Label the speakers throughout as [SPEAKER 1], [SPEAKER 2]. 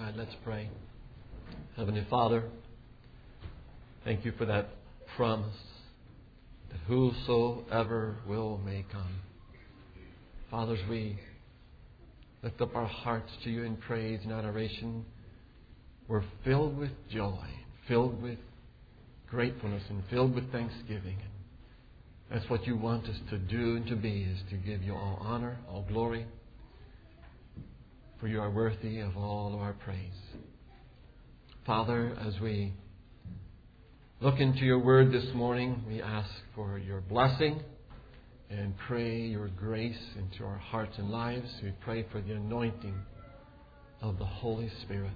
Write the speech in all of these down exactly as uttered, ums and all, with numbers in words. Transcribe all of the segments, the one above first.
[SPEAKER 1] side. Let's pray. Heavenly Father, thank you for that promise that whosoever will may come. Fathers, we lift up our hearts to you in praise and adoration. We're filled with joy, filled with gratefulness, and filled with thanksgiving. And that's what you want us to do and to be, is to give you all honor, all glory, for you are worthy of all of our praise. Father, as we look into your word this morning, we ask for your blessing and pray your grace into our hearts and lives. We pray for the anointing of the Holy Spirit.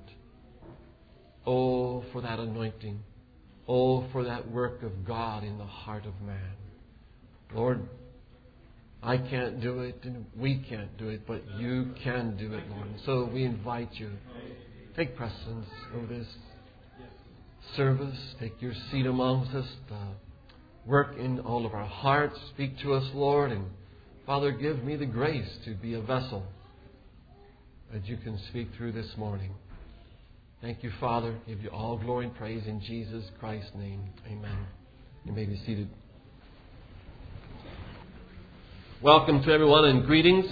[SPEAKER 1] Oh, for that anointing. Oh, for that work of God in the heart of man. Lord, I can't do it and we can't do it, but you can do it, Lord. And so we invite you. Take precedence over this service. Take your seat amongst us. Uh, work in all of our hearts. Speak to us, Lord. And Father, give me the grace to be a vessel that you can speak through this morning. Thank you, Father. Give you all glory and praise in Jesus Christ's name. Amen. You may be seated. Welcome to everyone and greetings.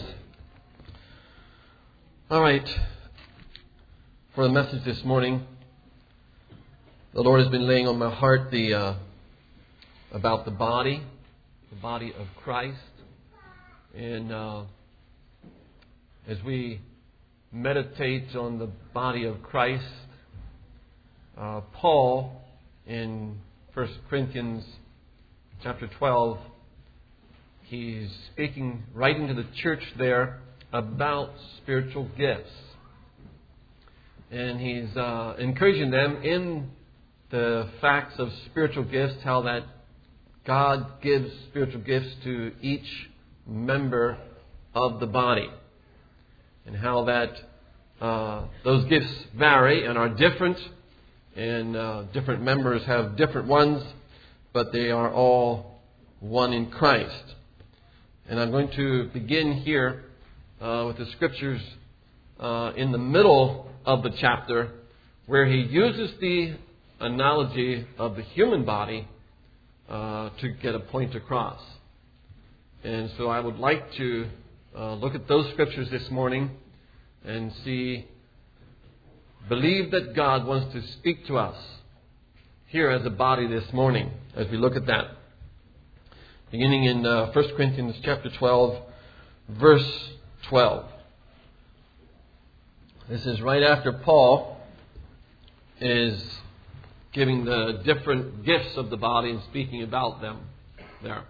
[SPEAKER 1] All right. For the message this morning, the Lord has been laying on my heart the uh, about the body, the body of Christ. And uh, as we meditate on the body of Christ, uh, Paul in First Corinthians chapter twelve, he's speaking, writing to the church there about spiritual gifts. And he's uh, encouraging them in the facts of spiritual gifts, how that God gives spiritual gifts to each member of the body. And how that uh, those gifts vary and are different. And uh, different members have different ones, but they are all one in Christ. And I'm going to begin here uh, with the scriptures uh, in the middle of the chapter, where he uses the analogy of the human body uh, to get a point across. And so I would like to uh, look at those scriptures this morning and see, believe that God wants to speak to us here as a body this morning as we look at that. Beginning in uh, First Corinthians chapter twelve, verse twelve. This is right after Paul is giving the different gifts of the body and speaking about them there.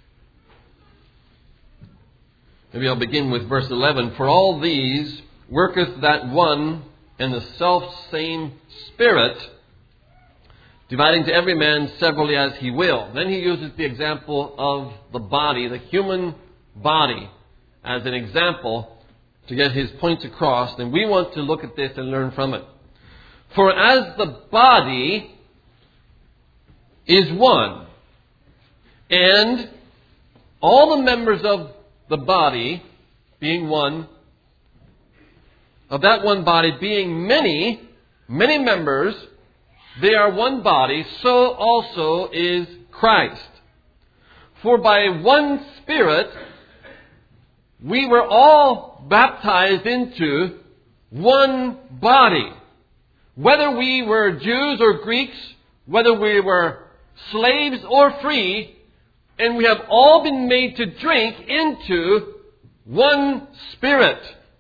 [SPEAKER 1] Maybe I'll begin with verse eleven. For all these worketh that one and the self-same Spirit, dividing to every man severally as he will. Then he uses the example of the body, the human body, as an example to get his points across. And we want to look at this and learn from it. For as the body is one, and all the members of the body being one, of that one body being many, many members, they are one body, so also is Christ. For by one Spirit we were all baptized into one body. Whether we were Jews or Greeks, whether we were slaves or free, and we have all been made to drink into one Spirit.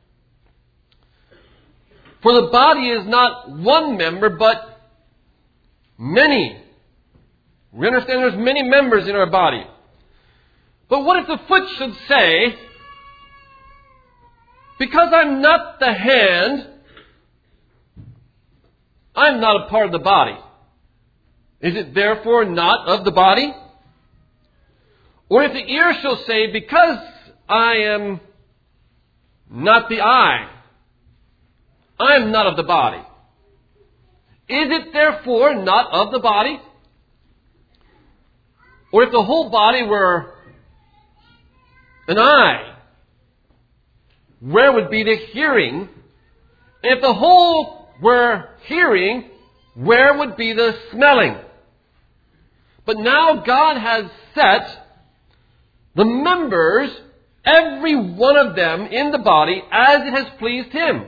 [SPEAKER 1] For the body is not one member, but many. We understand there's many members in our body. But what if the foot should say, because I'm not the hand, I'm not a part of the body. Is it therefore not of the body? Or if the ear shall say, because I am not the eye, I am not of the body. Is it therefore not of the body? Or if the whole body were an eye, where would be the hearing? And if the whole were hearing, where would be the smelling? But now God has set the members, every one of them in the body, as it has pleased Him.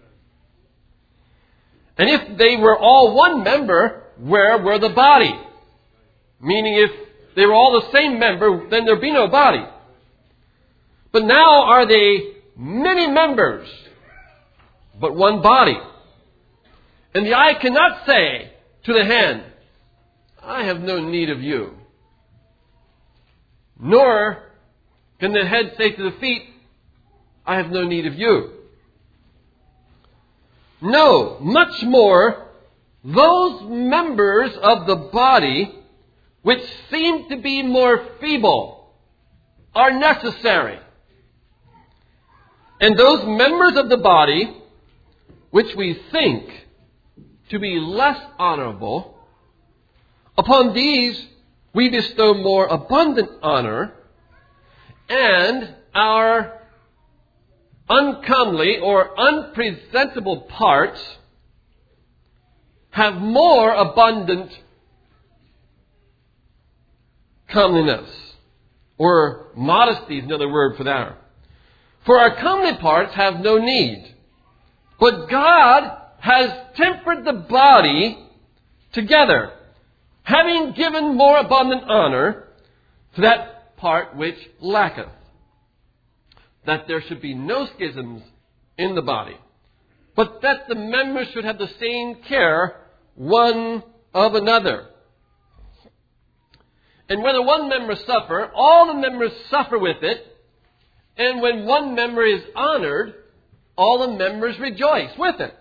[SPEAKER 1] And if they were all one member, where were the body? Meaning if they were all the same member, then there'd be no body. But now are they many members, but one body? And the eye cannot say to the hand, I have no need of you. Nor can the head say to the feet, I have no need of you. No, much more, those members of the body which seem to be more feeble are necessary. And those members of the body which we think to be less honorable, upon these we bestow more abundant honor, and our uncomely or unpresentable parts have more abundant comeliness, or modesty is another word for that. For our comely parts have no need, but God has tempered the body together, having given more abundant honor to that part which lacketh, that there should be no schisms in the body, but that the members should have the same care one of another. And whether one member suffer, all the members suffer with it, and when one member is honored, all the members rejoice with it.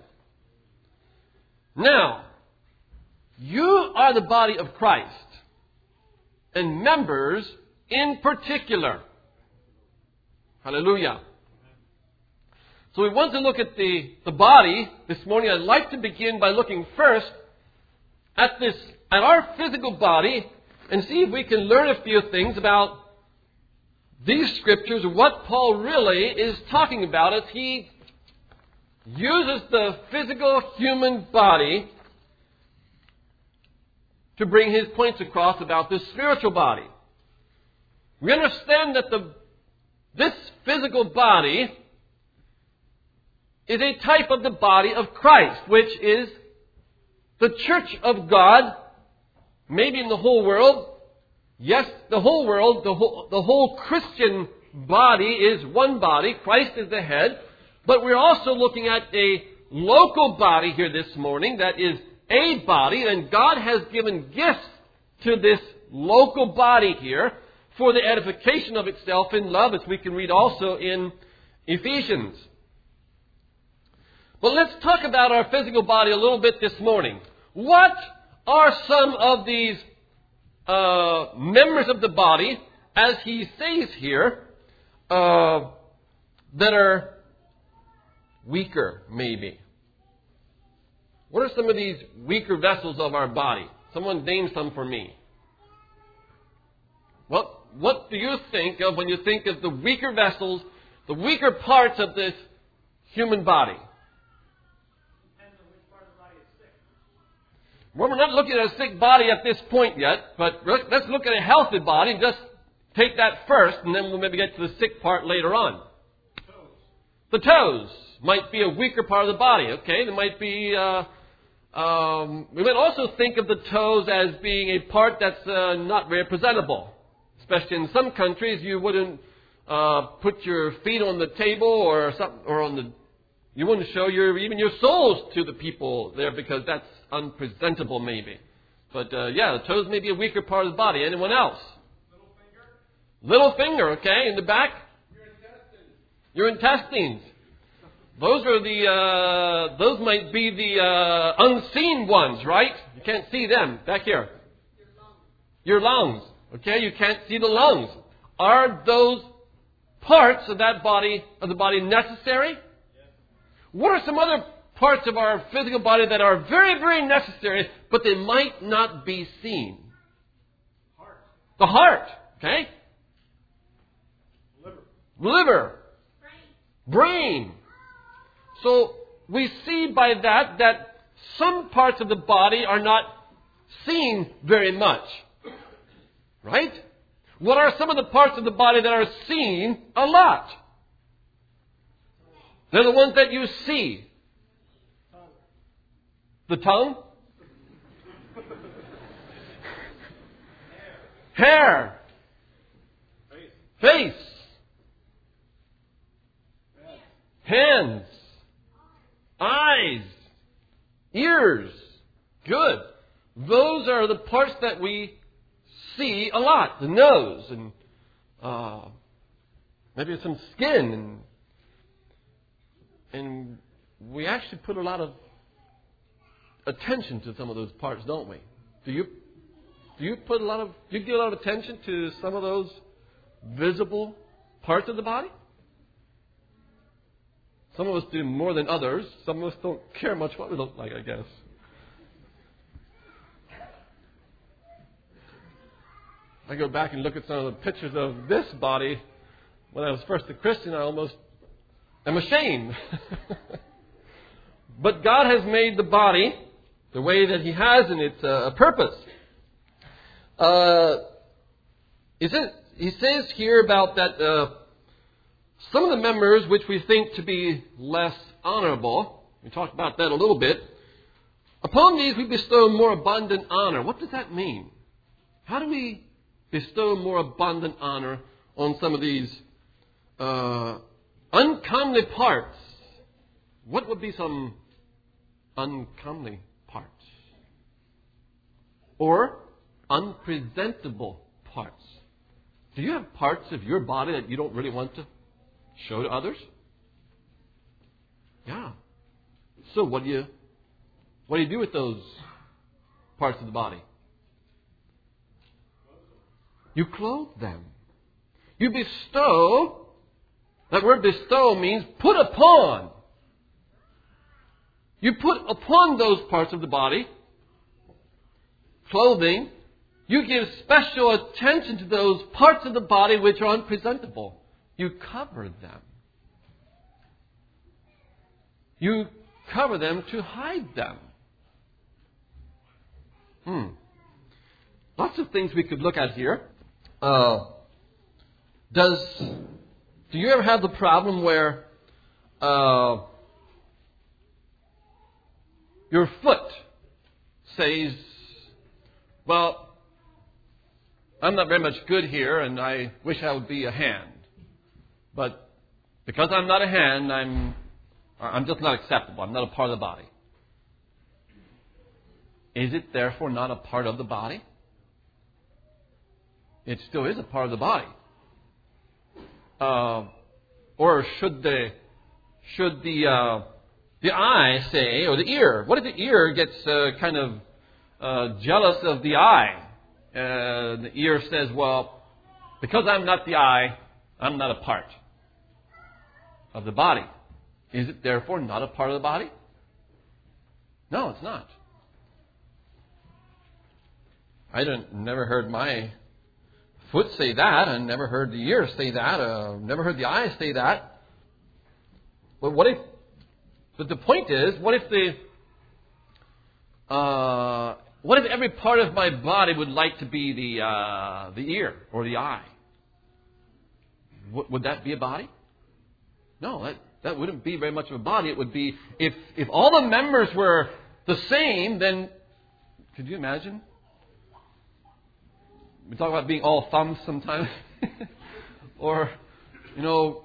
[SPEAKER 1] Now, you are the body of Christ, and members in particular. Hallelujah. So we want to look at the, the body this morning. I'd like to begin by looking first at this, at our physical body, and see if we can learn a few things about these scriptures, what Paul really is talking about as he uses the physical human body to bring his points across about this spiritual body. We understand that the this physical body is a type of the body of Christ, which is the church of God, maybe in the whole world. Yes, the whole world, the whole, the whole Christian body is one body. Christ is the head. But we're also looking at a local body here this morning that is a body, and God has given gifts to this local body here for the edification of itself in love, as we can read also in Ephesians. But let's talk about our physical body a little bit this morning. What are some of these uh, members of the body, as he says here, uh, that are weaker, maybe? What are some of these weaker vessels of our body? Someone name some for me. What, what do you think of when you think of the weaker vessels, the weaker parts of this human body?
[SPEAKER 2] Depends on which part of the body is sick.
[SPEAKER 1] Well, we're not looking at a sick body at this point yet, but let's look at a healthy body. Just take that first, and then we'll maybe get to the sick part later on.
[SPEAKER 2] Toes.
[SPEAKER 1] The toes might be a weaker part of the body. Okay, there might be. Uh, um, we might also think of the toes as being a part that's uh, not very presentable. Especially in some countries, you wouldn't uh, put your feet on the table or something, or on the. You wouldn't show your even your soles to the people there because that's unpresentable, maybe. But uh, yeah, the toes may be a weaker part of the body. Anyone else?
[SPEAKER 2] Little finger.
[SPEAKER 1] Little finger, okay, in the back.
[SPEAKER 2] Your intestines.
[SPEAKER 1] Your intestines. Those are the. Uh, those might be the uh, unseen ones, right? You can't see them back here.
[SPEAKER 2] Your lungs.
[SPEAKER 1] Your lungs. Okay, you can't see the lungs. Are those parts of that body, of the body, necessary?
[SPEAKER 2] Yes.
[SPEAKER 1] What are some other parts of our physical body that are very, very necessary, but they might not be seen?
[SPEAKER 2] Heart.
[SPEAKER 1] The heart, okay?
[SPEAKER 2] Liver.
[SPEAKER 1] Liver.
[SPEAKER 3] Brain.
[SPEAKER 1] Brain. So we see by that that some parts of the body are not seen very much. Right? What are some of the parts of the body that are seen a lot? They're the ones that you see. The tongue? Hair. Face. Hands. Eyes. Ears. Good. Those are the parts that we see a lot. The nose and uh, maybe some skin. And, and we actually put a lot of attention to some of those parts, don't we? Do you? Do you put a lot of? Do you give a lot of attention to some of those visible parts of the body? Some of us do more than others. Some of us don't care much what we look like, I guess. I go back and look at some of the pictures of this body. When I was first a Christian, I almost am ashamed. But God has made the body the way that He has in its uh, purpose. Uh, is it, he says here about that uh, some of the members which we think to be less honorable, we talked about that a little bit, upon these we bestow more abundant honor. What does that mean? How do we bestow more abundant honor on some of these uh, uncomely parts? What would be some uncomely parts? Or unpresentable parts? Do you have parts of your body that you don't really want to show to others? Yeah. So what do you what do you do with those parts of the body? You clothe them. You bestow. That word bestow means put upon. You put upon those parts of the body clothing. You give special attention to those parts of the body which are unpresentable. You cover them. You cover them to hide them. Hmm. Lots of things we could look at here. Uh, does do you ever have the problem where uh, your foot says, well, I'm not very much good here and I wish I would be a hand. But because I'm not a hand, I'm I'm just not acceptable. I'm not a part of the body. Is it therefore not a part of the body? It still is a part of the body. Uh, or should the should the uh, the eye say, or the ear? What if the ear gets uh, kind of uh, jealous of the eye? Uh, the ear says, well, because I'm not the eye, I'm not a part of the body. Is it therefore not a part of the body? No, it's not. I don't, never heard my foot say that. I never heard the ear say that. Uh, never heard the eye say that. But what if? But the point is, what if the? Uh, what if every part of my body would like to be the uh, the ear or the eye? W- would that be a body? No, that that wouldn't be very much of a body. It would be if if all the members were the same. Then could you imagine? We talk about being all thumbs sometimes. Or, you know,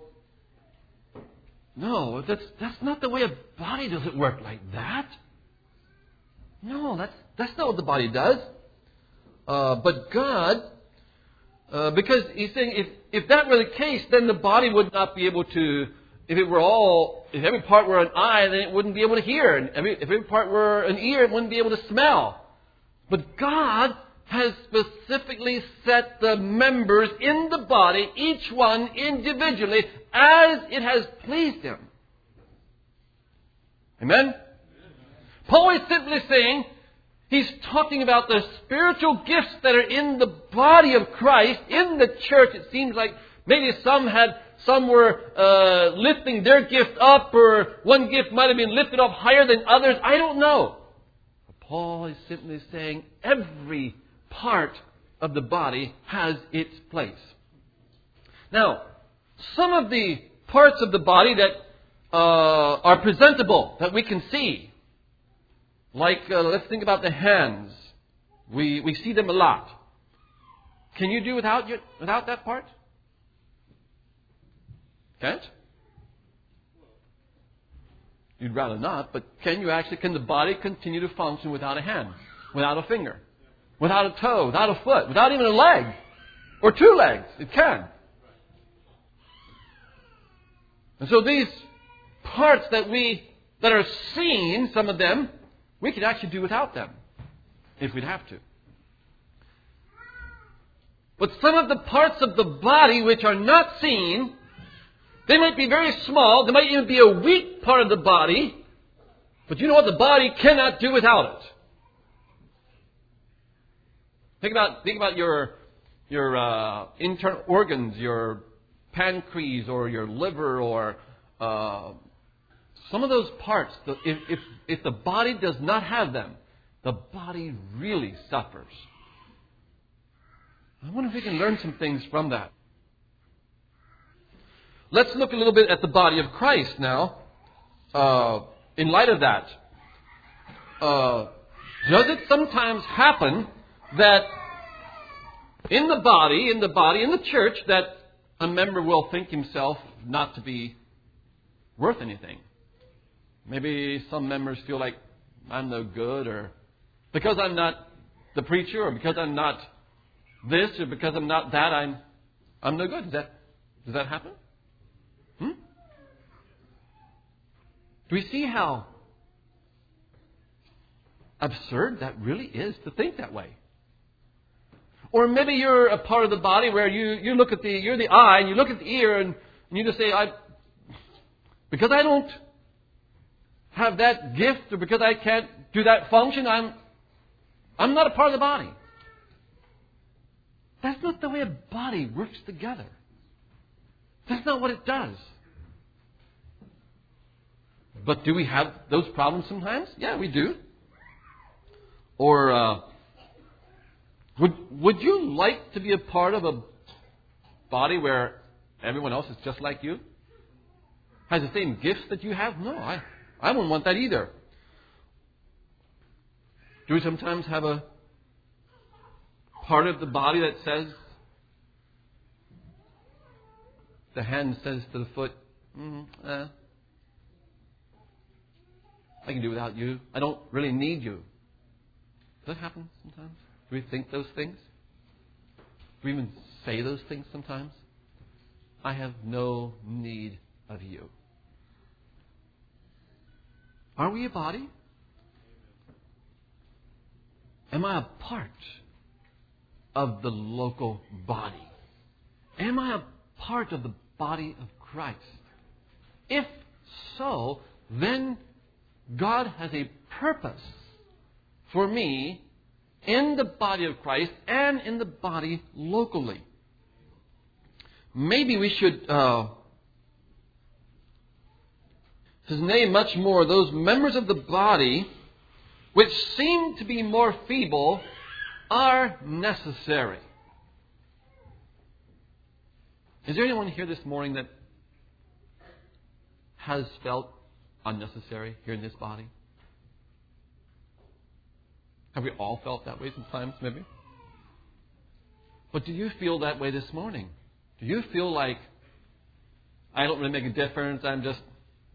[SPEAKER 1] no, that's that's not the way a body doesn't work like that. No, that's that's not what the body does. Uh, but God, uh, because He's saying if, if that were the case, then the body would not be able to, if it were all, if every part were an eye, then it wouldn't be able to hear. And every, if every part were an ear, it wouldn't be able to smell. But God has specifically set the members in the body, each one individually, as it has pleased Him. Amen? Paul is simply saying, he's talking about the spiritual gifts that are in the body of Christ, in the church. It seems like maybe some had, some were uh, lifting their gift up, or one gift might have been lifted up higher than others. I don't know. Paul is simply saying every part of the body has its place. Now, some of the parts of the body that uh, are presentable, that we can see, like uh, let's think about the hands. We we see them a lot. Can you do without you, without that part? Can't? You'd rather not, but can you actually, can the body continue to function without a hand, without a finger, without a toe, without a foot, without even a leg, or two legs? It can. And so these parts that we, that are seen, some of them, we could actually do without them, if we'd have to. But some of the parts of the body which are not seen, they might be very small. They might even be a weak part of the body. But you know what? The body cannot do without it. Think about think about your your uh, internal organs, your pancreas or your liver, or uh, some of those parts. If, if if the body does not have them, the body really suffers. I wonder if we can learn some things from that. Let's look a little bit at the body of Christ now. Uh, in light of that, uh, does it sometimes happen that in the body, in the body, in the church, that a member will think himself not to be worth anything? Maybe some members feel like I'm no good, or because I'm not the preacher, or because I'm not this, or because I'm not that, I'm I'm no good. Does that does that happen? Hmm? Do we see how absurd that really is to think that way? Or maybe you're a part of the body where you, you look at the you're the eye and you look at the ear and, and you just say, I because I don't have that gift, or because I can't do that function, I'm I'm not a part of the body. That's not the way a body works together. That's not what it does. But do we have those problems sometimes? Yeah, we do. Or uh, would would you like to be a part of a body where everyone else is just like you? Has the same gifts that you have? No, I, I wouldn't want that either. Do we sometimes have a part of the body that says, the hand says to the foot, mm, eh, I can do without you. I don't really need you. Does that happen sometimes? Do we think those things? Do we even say those things sometimes? I have no need of you. Are we a body? Am I a part of the local body? Am I a part of the body of Christ? If so, then God has a purpose for me in the body of Christ and in the body locally. Maybe we should uh, name much more those members of the body which seem to be more feeble are necessary. Is there anyone here this morning that has felt unnecessary here in this body? Have we all felt that way sometimes, maybe? But do you feel that way this morning? Do you feel like, I don't really make a difference, I'm just...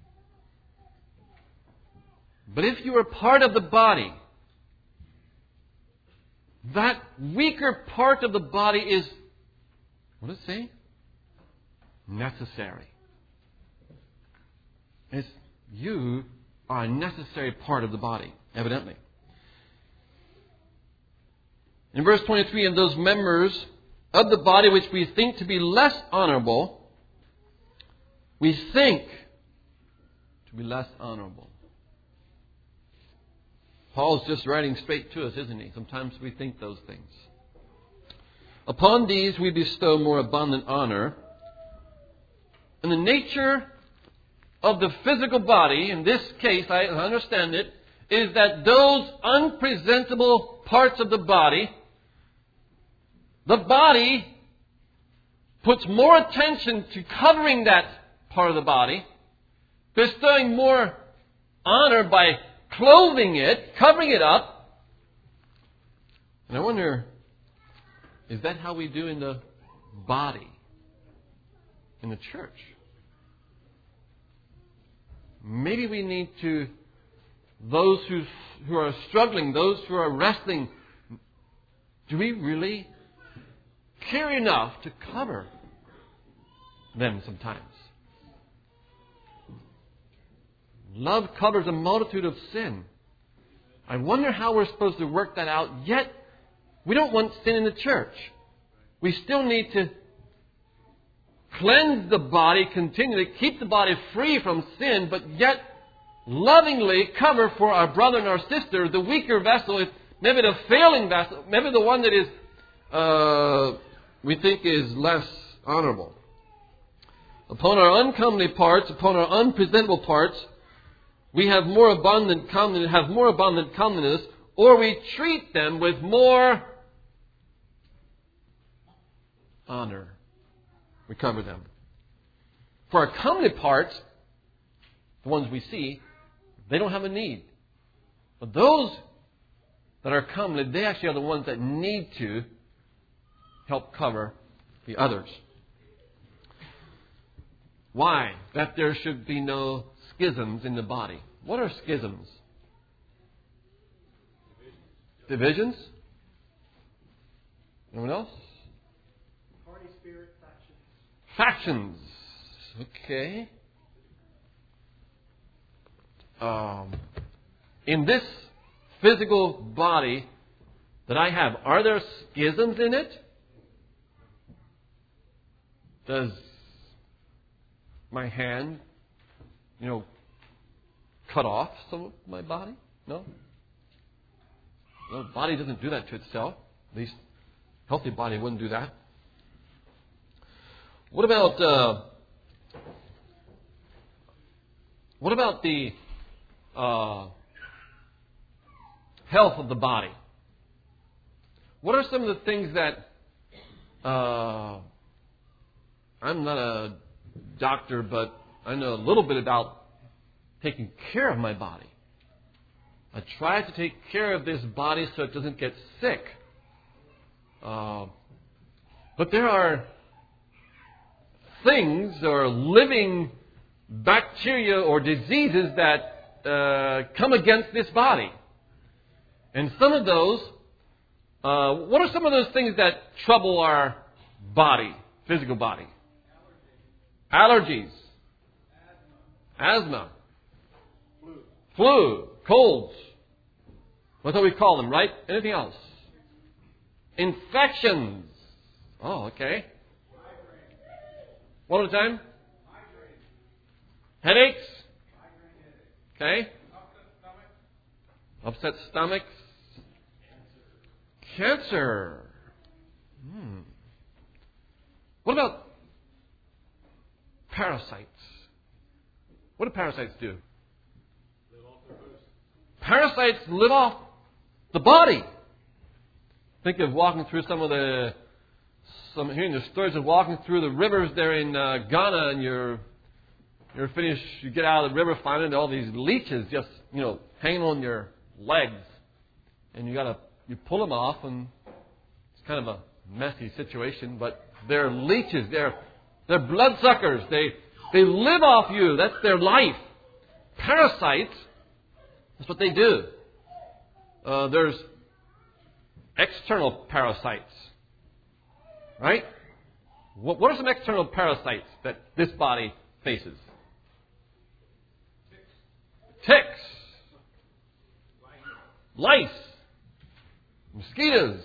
[SPEAKER 1] But if you are part of the body, that weaker part of the body is, what does it say? Necessary. It's, you are a necessary part of the body, evidently. In verse twenty-three, and those members of the body which we think to be less honorable, we think to be less honorable. Paul's just writing straight to us, isn't he? Sometimes we think those things. Upon these we bestow more abundant honor. And the nature of the physical body, in this case, I understand it, is that those unpresentable parts of the body, the body puts more attention to covering that part of the body, bestowing more honor by clothing it, covering it up. And I wonder, is that how we do in the body, in the church? Maybe we need to, those who, who are struggling, those who are wrestling, do we really care enough to cover them sometimes? Love covers a multitude of sin. I wonder how we're supposed to work that out, yet we don't want sin in the church. We still need to cleanse the body continually, keep the body free from sin, but yet lovingly cover for our brother and our sister, the weaker vessel, maybe the failing vessel, maybe the one that is, uh, we think is less honorable. Upon our uncomely parts, upon our unpresentable parts, we have more abundant comeliness, have more abundant comeliness, or we treat them with more honor. We cover them. For our comely parts, the ones we see, they don't have a need. But those that are comely, they actually are the ones that need to help cover the others. Why? That there should be no schisms in the body. What are schisms? Divisions? Anyone else?
[SPEAKER 2] Party spirit factions.
[SPEAKER 1] Factions. Okay. Um, in this physical body that I have, are there schisms in it? Does my hand, you know, cut off some of my body? No? The body doesn't do that to itself. At least a healthy body wouldn't do that. What about uh, what about the uh, health of the body? What are some of the things that uh, I'm not a doctor, but I know a little bit about taking care of my body. I try to take care of this body so it doesn't get sick. Uh, but there are things or living bacteria or diseases that uh, come against this body. And some of those, uh, what are some of those things that trouble our body, physical body? Allergies. Asthma. Flu. Flu. Colds. That's what we call them, right? Anything else? Infections. Oh, okay. One at a time. Headaches. Okay. Upset stomachs. Cancer. Hmm. What about parasites? What do parasites do? Parasites live off the body. Think of walking through some of the, some hearing the stories of walking through the rivers there in uh, Ghana, and you're you're finished. You get out of the river, finding all these leeches just you know hanging on your legs, and you gotta you pull them off, and it's kind of a messy situation. But they're leeches. They're they're bloodsuckers. They they live off you. That's their life. Parasites. That's what they do. Uh, there's external parasites. Right? What, what are some external parasites that this body faces? Ticks. Ticks. Lice. Mosquitoes.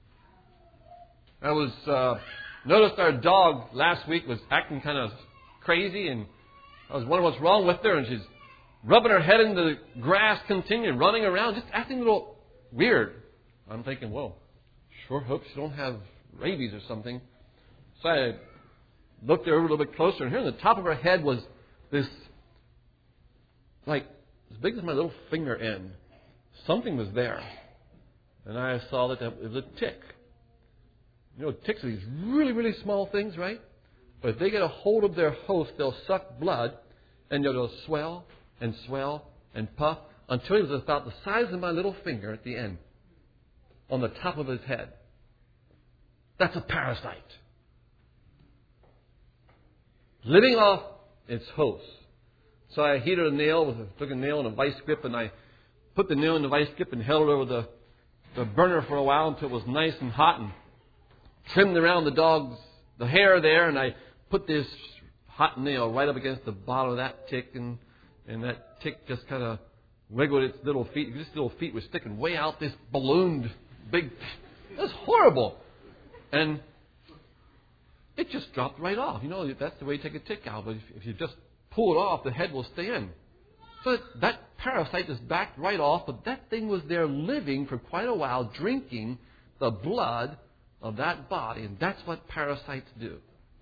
[SPEAKER 1] I was uh, noticed our dog last week was acting kind of crazy, and I was wondering what's wrong with her, and she's rubbing her head in the grass, continuing running around, just acting a little weird. I'm thinking, well, sure hope she don't have rabies or something. So I looked at her a little bit closer, and here on the top of her head was this, like, as big as my little finger end, something was there. And I saw that it was a tick. You know, ticks are these really, really small things, right? But if they get a hold of their host, they'll suck blood, and it'll swell and swell and puff until it was about the size of my little finger at the end, on the top of his head. That's a parasite. Living off its host. So I heated a nail, with a, took a nail and a vice grip, and I put the nail in the vice grip and held it over the, the burner for a while until it was nice and hot, and trimmed around the dog's the hair there, and I put this hot nail right up against the bottom of that tick, and, and that tick just kind of wiggled its little feet. Its little feet were sticking way out this ballooned big... It was horrible. And it just dropped right off. You know, that's the way you take a tick out. But if, if you just pull it off, the head will stay in. So that, that parasite just backed right off, but that thing was there living for quite a while, drinking the blood of that body. And that's what parasites do.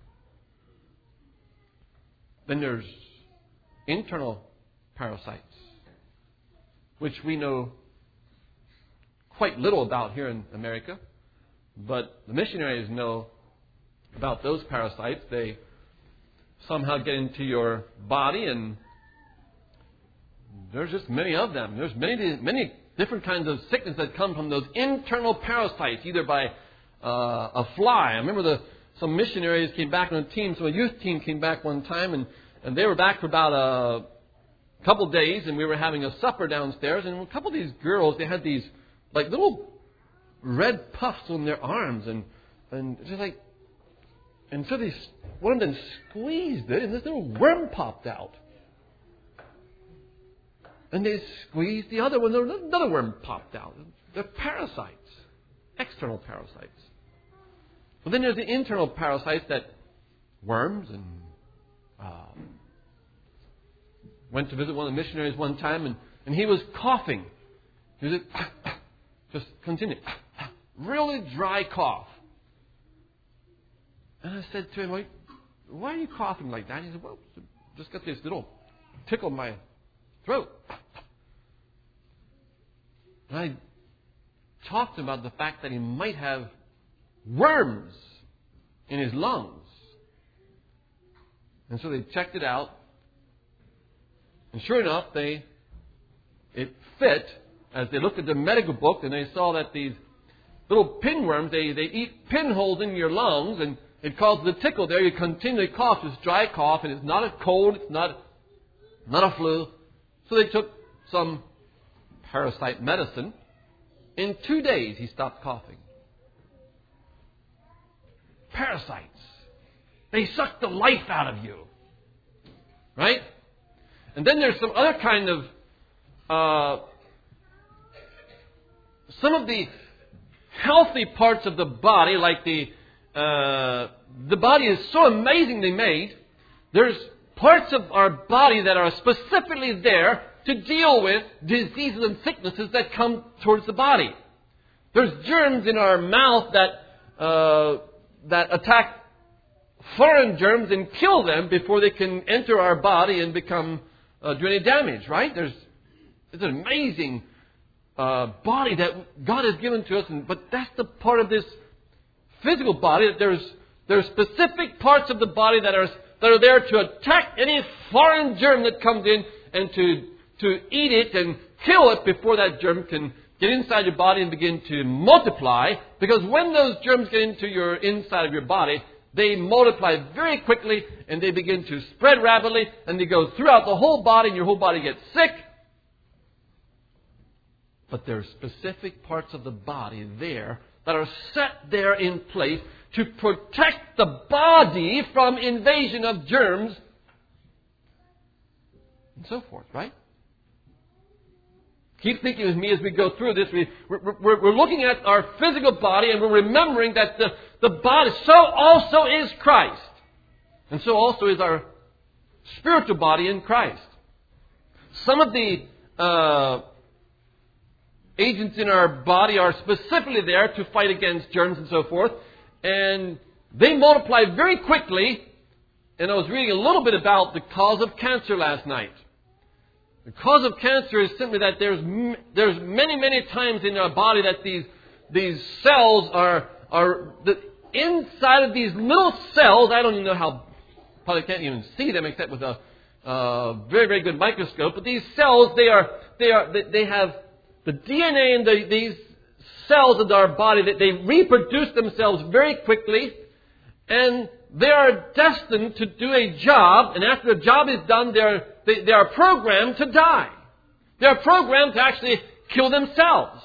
[SPEAKER 1] Then there's internal parasites, which we know quite little about here in America. But the missionaries know about those parasites. They somehow get into your body, and there's just many of them. There's many, many different kinds of sickness that come from those internal parasites, either by uh, a fly. I remember the some missionaries came back on a team. So a youth team came back one time, and, and they were back for about a couple of days, and we were having a supper downstairs. And a couple of these girls, they had these like little red puffs on their arms, and and just like, and so they, one of them squeezed it, and this little worm popped out. And they squeezed the other one, another worm popped out. They're parasites, external parasites. But then there's the internal parasites that worms, and uh, went to visit one of the missionaries one time, and, and he was coughing. He was like, just continued. Really dry cough. And I said to him, why, why are you coughing like that? He said, well, just got this little tickle in my throat. And I talked about the fact that he might have worms in his lungs. And so they checked it out. And sure enough, they it fit as they looked at the medical book, and they saw that these little pinworms, they, they eat pinholes in your lungs, and it causes a tickle there. You continually cough. It's dry cough, and it's not a cold. It's not, not a flu. So they took some parasite medicine. In two days, he stopped coughing. Parasites. They suck the life out of you. Right? And then there's some other kind of... Uh, some of the healthy parts of the body, like the uh, the body is so amazingly made. There's parts of our body that are specifically there to deal with diseases and sicknesses that come towards the body. There's germs in our mouth that uh, that attack foreign germs and kill them before they can enter our body and become uh, do any damage. Right? There's it's an amazing Uh, body that God has given to us, and, but that's the part of this physical body that there's there's specific parts of the body that are that are there to attack any foreign germ that comes in and to to eat it and kill it before that germ can get inside your body and begin to multiply. Because when those germs get into your inside of your body, they multiply very quickly and they begin to spread rapidly, and they go throughout the whole body, and your whole body gets sick. But there are specific parts of the body there that are set there in place to protect the body from invasion of germs and so forth, right? Keep thinking with me as we go through this. We, we're, we're looking at our physical body, and we're remembering that the, the body, so also is Christ. And so also is our spiritual body in Christ. Some of the... Uh, agents in our body are specifically there to fight against germs and so forth. And they multiply very quickly. And I was reading a little bit about the cause of cancer last night. The cause of cancer is simply that there's m- there's many, many times in our body that these these cells are are the inside of these little cells. I don't even know how. Probably can't even see them except with a uh, very, very good microscope. But these cells, they are they are they, they have the D N A in the, these cells of our body that they reproduce themselves very quickly, and they are destined to do a job. And after the job is done, they are they, they are programmed to die. They are programmed to actually kill themselves.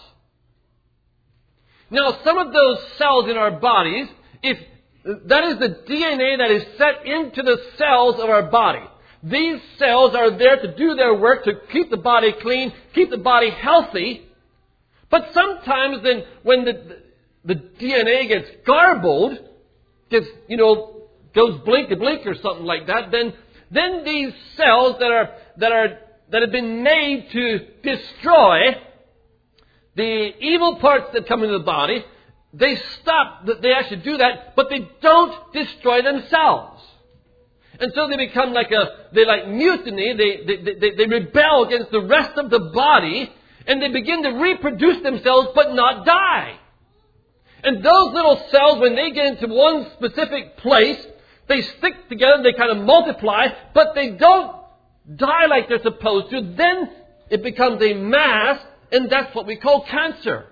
[SPEAKER 1] Now, some of those cells in our bodies, if that is the D N A that is set into the cells of our body. These cells are there to do their work, to keep the body clean, keep the body healthy. But sometimes then when the, the D N A gets garbled, gets, you know, goes blink-a-blink or something like that, then, then these cells that are, that are, that have been made to destroy the evil parts that come into the body, they stop, they actually do that, but they don't destroy themselves. And so they become like a, they like mutiny, they, they, they, they rebel against the rest of the body, and they begin to reproduce themselves but not die. And those little cells, when they get into one specific place, they stick together, they kind of multiply, but they don't die like they're supposed to. Then it becomes a mass, and that's what we call cancer.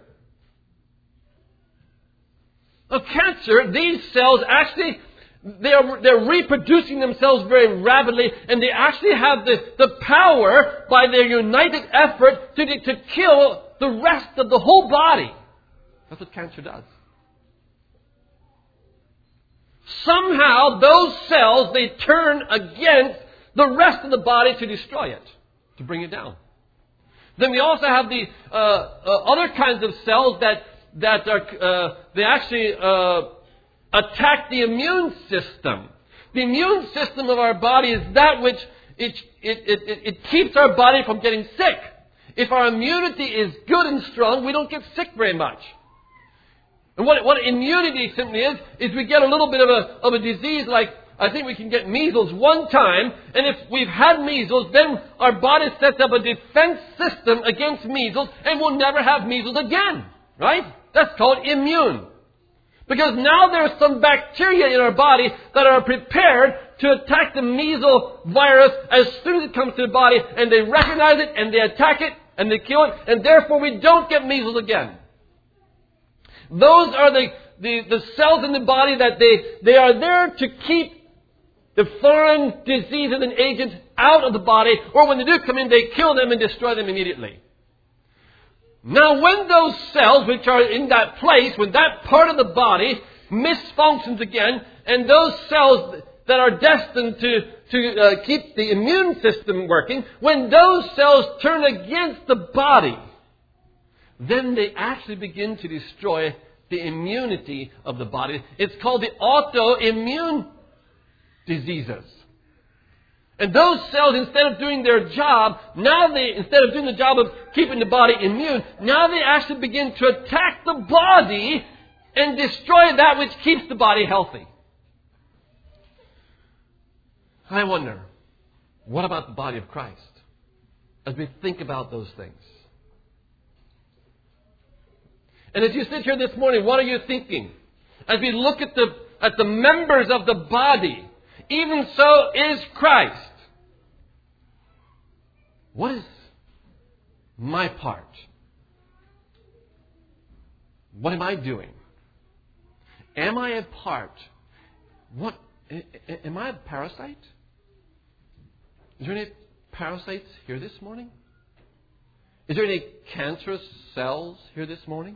[SPEAKER 1] Of cancer, these cells actually, they're, they're reproducing themselves very rapidly, and they actually have the, the power by their united effort to, to kill the rest of the whole body. That's what cancer does. Somehow, those cells, they turn against the rest of the body to destroy it, to bring it down. Then we also have the uh, uh, other kinds of cells that that are, uh, they actually uh, attack the immune system. The immune system of our body is that which it, it, it, it keeps our body from getting sick. If our immunity is good and strong, we don't get sick very much. And what, what immunity simply is, is we get a little bit of a, of a disease like, I think we can get measles one time, and if we've had measles, then our body sets up a defense system against measles, and we'll never have measles again. Right? That's called immune. Because now there's some bacteria in our body that are prepared to attack the measles virus as soon as it comes to the body, and they recognize it, and they attack it, and they kill it, and therefore we don't get measles again. Those are the, the, the cells in the body that they, they are there to keep the foreign diseases and agents out of the body, or when they do come in, they kill them and destroy them immediately. Now, when those cells, which are in that place, when that part of the body misfunctions again, and those cells that are destined to, to uh, keep the immune system working, when those cells turn against the body, then they actually begin to destroy the immunity of the body. It's called the autoimmune diseases. And those cells, instead of doing their job, now they, instead of doing the job of keeping the body immune, now they actually begin to attack the body and destroy that which keeps the body healthy. I wonder, what about the body of Christ? As we think about those things. And as you sit here this morning, what are you thinking? As we look at the, at the members of the body, even so is Christ. What is my part? What am I doing? Am I a part? What? Am I a parasite? Is there any parasites here this morning? Is there any cancerous cells here this morning?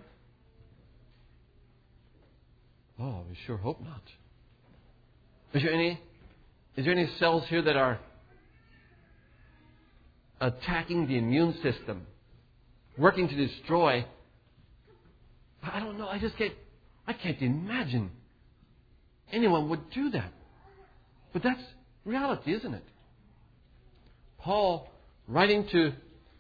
[SPEAKER 1] Oh, we sure hope not. Is there any, is there any cells here that are attacking the immune system, working to destroy? I don't know. I just can't, I can't imagine anyone would do that. But that's reality, isn't it? Paul, writing to,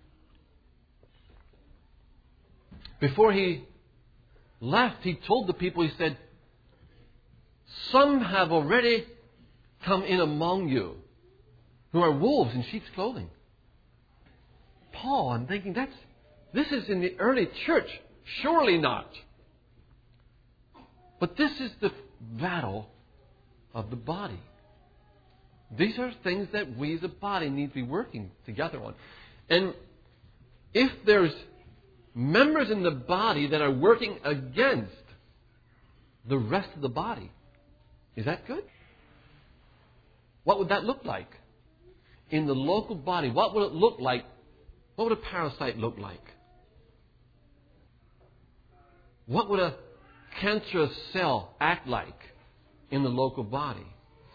[SPEAKER 1] before he left, he told the people, he said, some have already come in among you who are wolves in sheep's clothing. Paul, I'm thinking, that's this is in the early church. Surely not. But this is the battle of the body. These are things that we as a body need to be working together on. And if there's members in the body that are working against the rest of the body, is that good? What would that look like? In the local body, what would it look like? What would a parasite look like? What would a cancerous cell act like in the local body?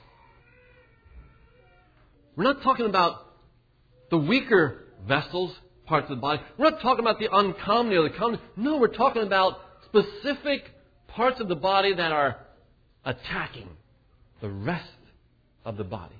[SPEAKER 1] We're not talking about the weaker vessels, parts of the body. We're not talking about the uncomely or the common. No, we're talking about specific parts of the body that are attacking the rest of the body.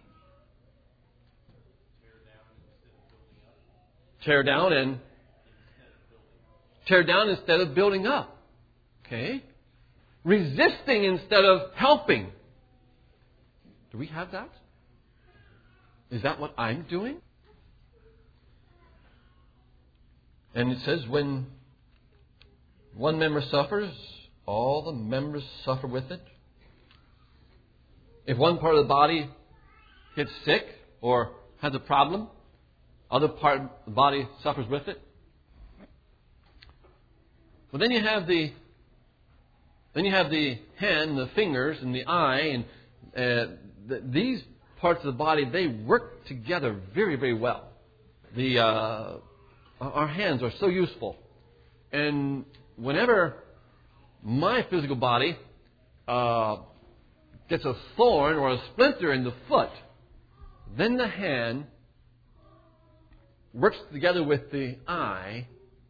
[SPEAKER 1] Tear down and tear down instead of building up. Okay? Resisting instead of helping. Do we have that? Is that what I'm doing? And it says when one member suffers, all the members suffer with it. If one part of the body gets sick or has a problem, other part of the body suffers with it. But then you have the then you have the hand, the fingers, and the eye, and uh, the, these parts of the body, they work together very, very well. The uh, our hands are so useful, and whenever my physical body uh, gets a thorn or a splinter in the foot, then the hand works together with the eye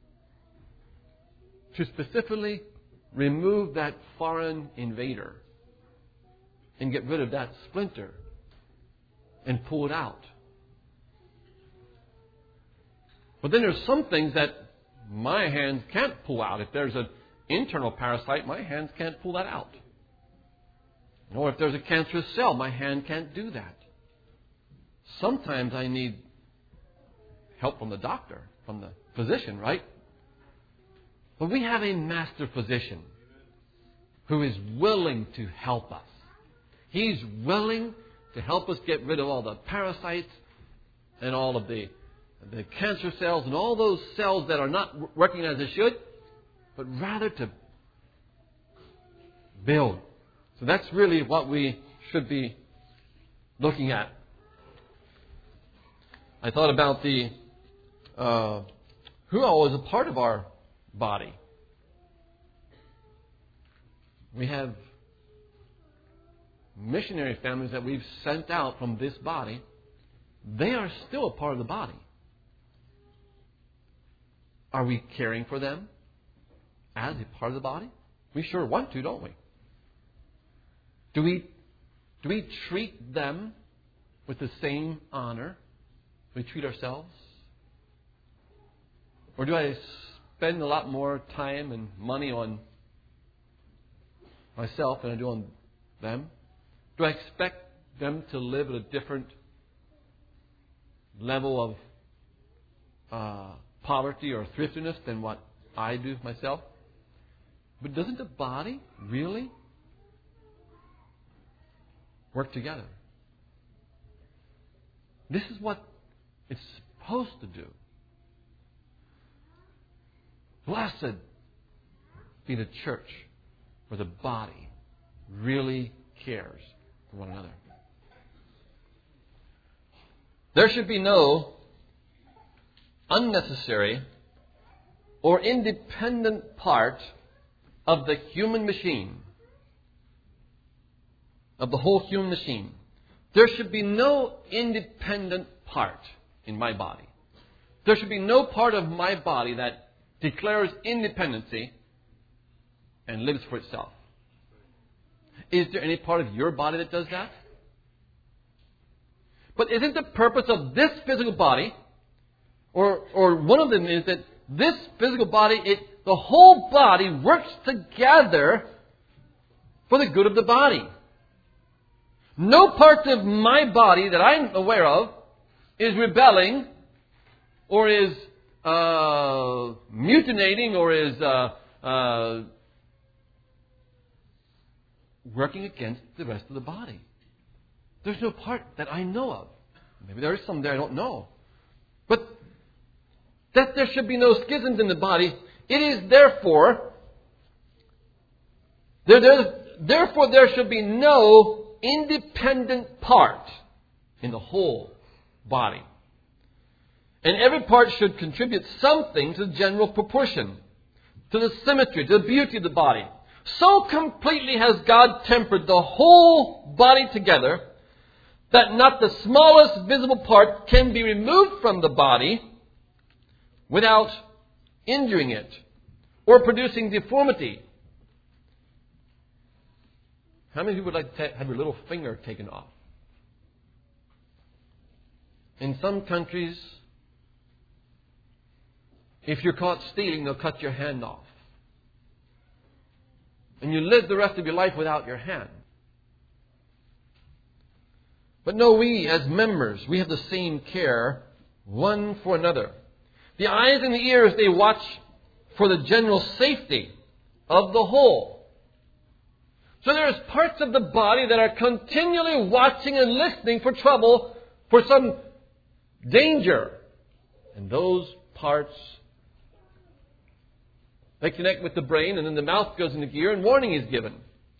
[SPEAKER 1] to specifically remove that foreign invader and get rid of that splinter and pull it out. But then there's some things that my hands can't pull out. If there's an internal parasite, my hands can't pull that out. Or if there's a cancerous cell, my hand can't do that. Sometimes I need help from the doctor, from the physician, right? But we have a master physician who is willing to help us. He's willing to help us get rid of all the parasites and all of the, the cancer cells and all those cells that are not working as they should, but rather to build. So that's really what we should be looking at. I thought about the uh, who all is a part of our body. We have missionary families that we've sent out from this body. They are still a part of the body. Are we caring for them as a part of the body? We sure want to, don't we? Do we do we treat them with the same honor we treat ourselves? Or do I spend a lot more time and money on myself than I do on them? Do I expect them to live at a different level of uh, poverty or thriftiness than what I do myself? But doesn't the body really work together? This is what it's supposed to do. Blessed be the church where the body really cares for one another. There should be no unnecessary or independent part of the human machine, of the whole human machine. There should be no independent part in my body. There should be no part of my body that declares independency and lives for itself. Is there any part of your body that does that? But isn't the purpose of this physical body, or or one of them is that this physical body, it the whole body works together for the good of the body. No part of my body that I'm aware of is rebelling or is uh, mutilating or is uh, uh, working against the rest of the body. There's no part that I know of. Maybe there is some there I don't know. But that there should be no schisms in the body, it is therefore, there, there, therefore there should be no independent part in the whole body. And every part should contribute something to the general proportion, to the symmetry, to the beauty of the body. So completely has God tempered the whole body together that not the smallest visible part can be removed from the body without injuring it or producing deformity. How many of you would like to have your little finger taken off? In some countries, if you're caught stealing, they'll cut your hand off. And you live the rest of your life without your hand. But no, we as members, we have the same care one for another. The eyes and the ears, they watch for the general safety of the whole. So there's parts of the body that are continually watching and listening for trouble, for some danger. And those parts, they connect with the brain, and then the mouth goes into gear and warning is given.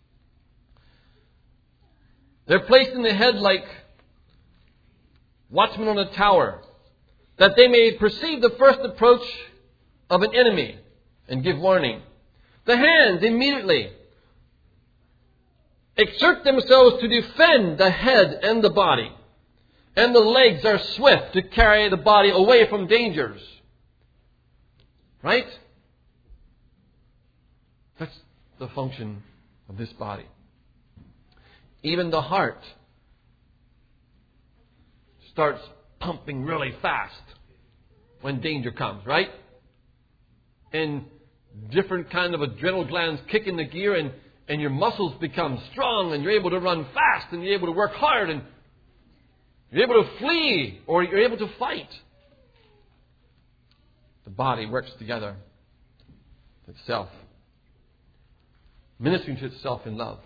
[SPEAKER 1] They're placed in the head like watchmen on a tower, that they may perceive the first approach of an enemy and give warning. The hands immediately exert themselves to defend the head and the body. And the legs are swift to carry the body away from dangers. Right? That's the function of this body. Even the heart starts pumping really fast when danger comes, right? And different kind of adrenal glands kick in the gear, and, and your muscles become strong, and you're able to run fast, and you're able to work hard, and you're able to flee, or you're able to fight. The body works together itself, ministering to itself in love.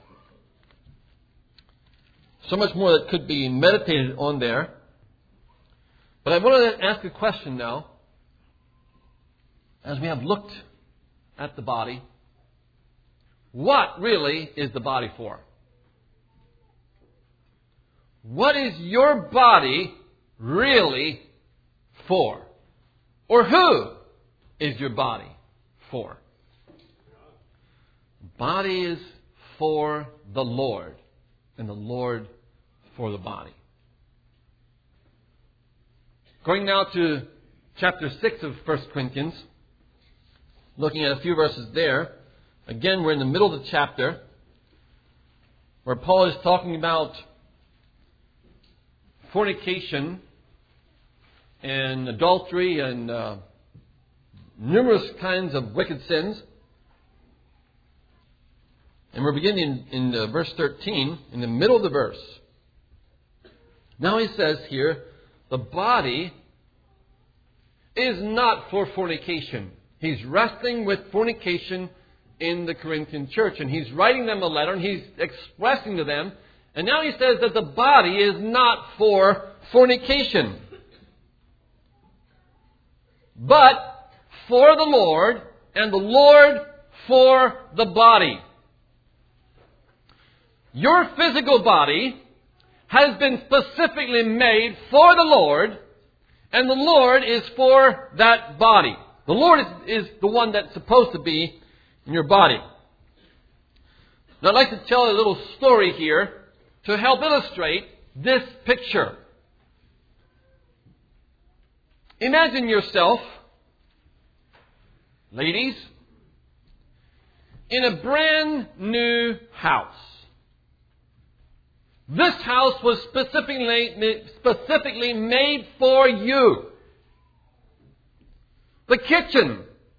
[SPEAKER 1] So much more that could be meditated on there. But I want to ask a question now. As we have looked at the body, what really is the body for? What is your body really for? Or who is your body for? The body is for the Lord, and the Lord for the body. Going now to chapter six of First Corinthians, looking at a few verses there. Again, we're in the middle of the chapter where Paul is talking about fornication and adultery and uh, numerous kinds of wicked sins. And we're beginning in, in uh, verse thirteen, in the middle of the verse. Now he says here, the body is not for fornication. He's wrestling with fornication in the Corinthian church. And he's writing them a letter, and he's expressing to them. And now he says that the body is not for fornication, but for the Lord, and the Lord for the body. Your physical body has been specifically made for the Lord, and the Lord is for that body. The Lord is, is the one that's supposed to be in your body. Now I'd like to tell a little story here to help illustrate this picture. Imagine yourself, ladies, in a brand new house. This house was specifically, specifically made for you. The kitchen.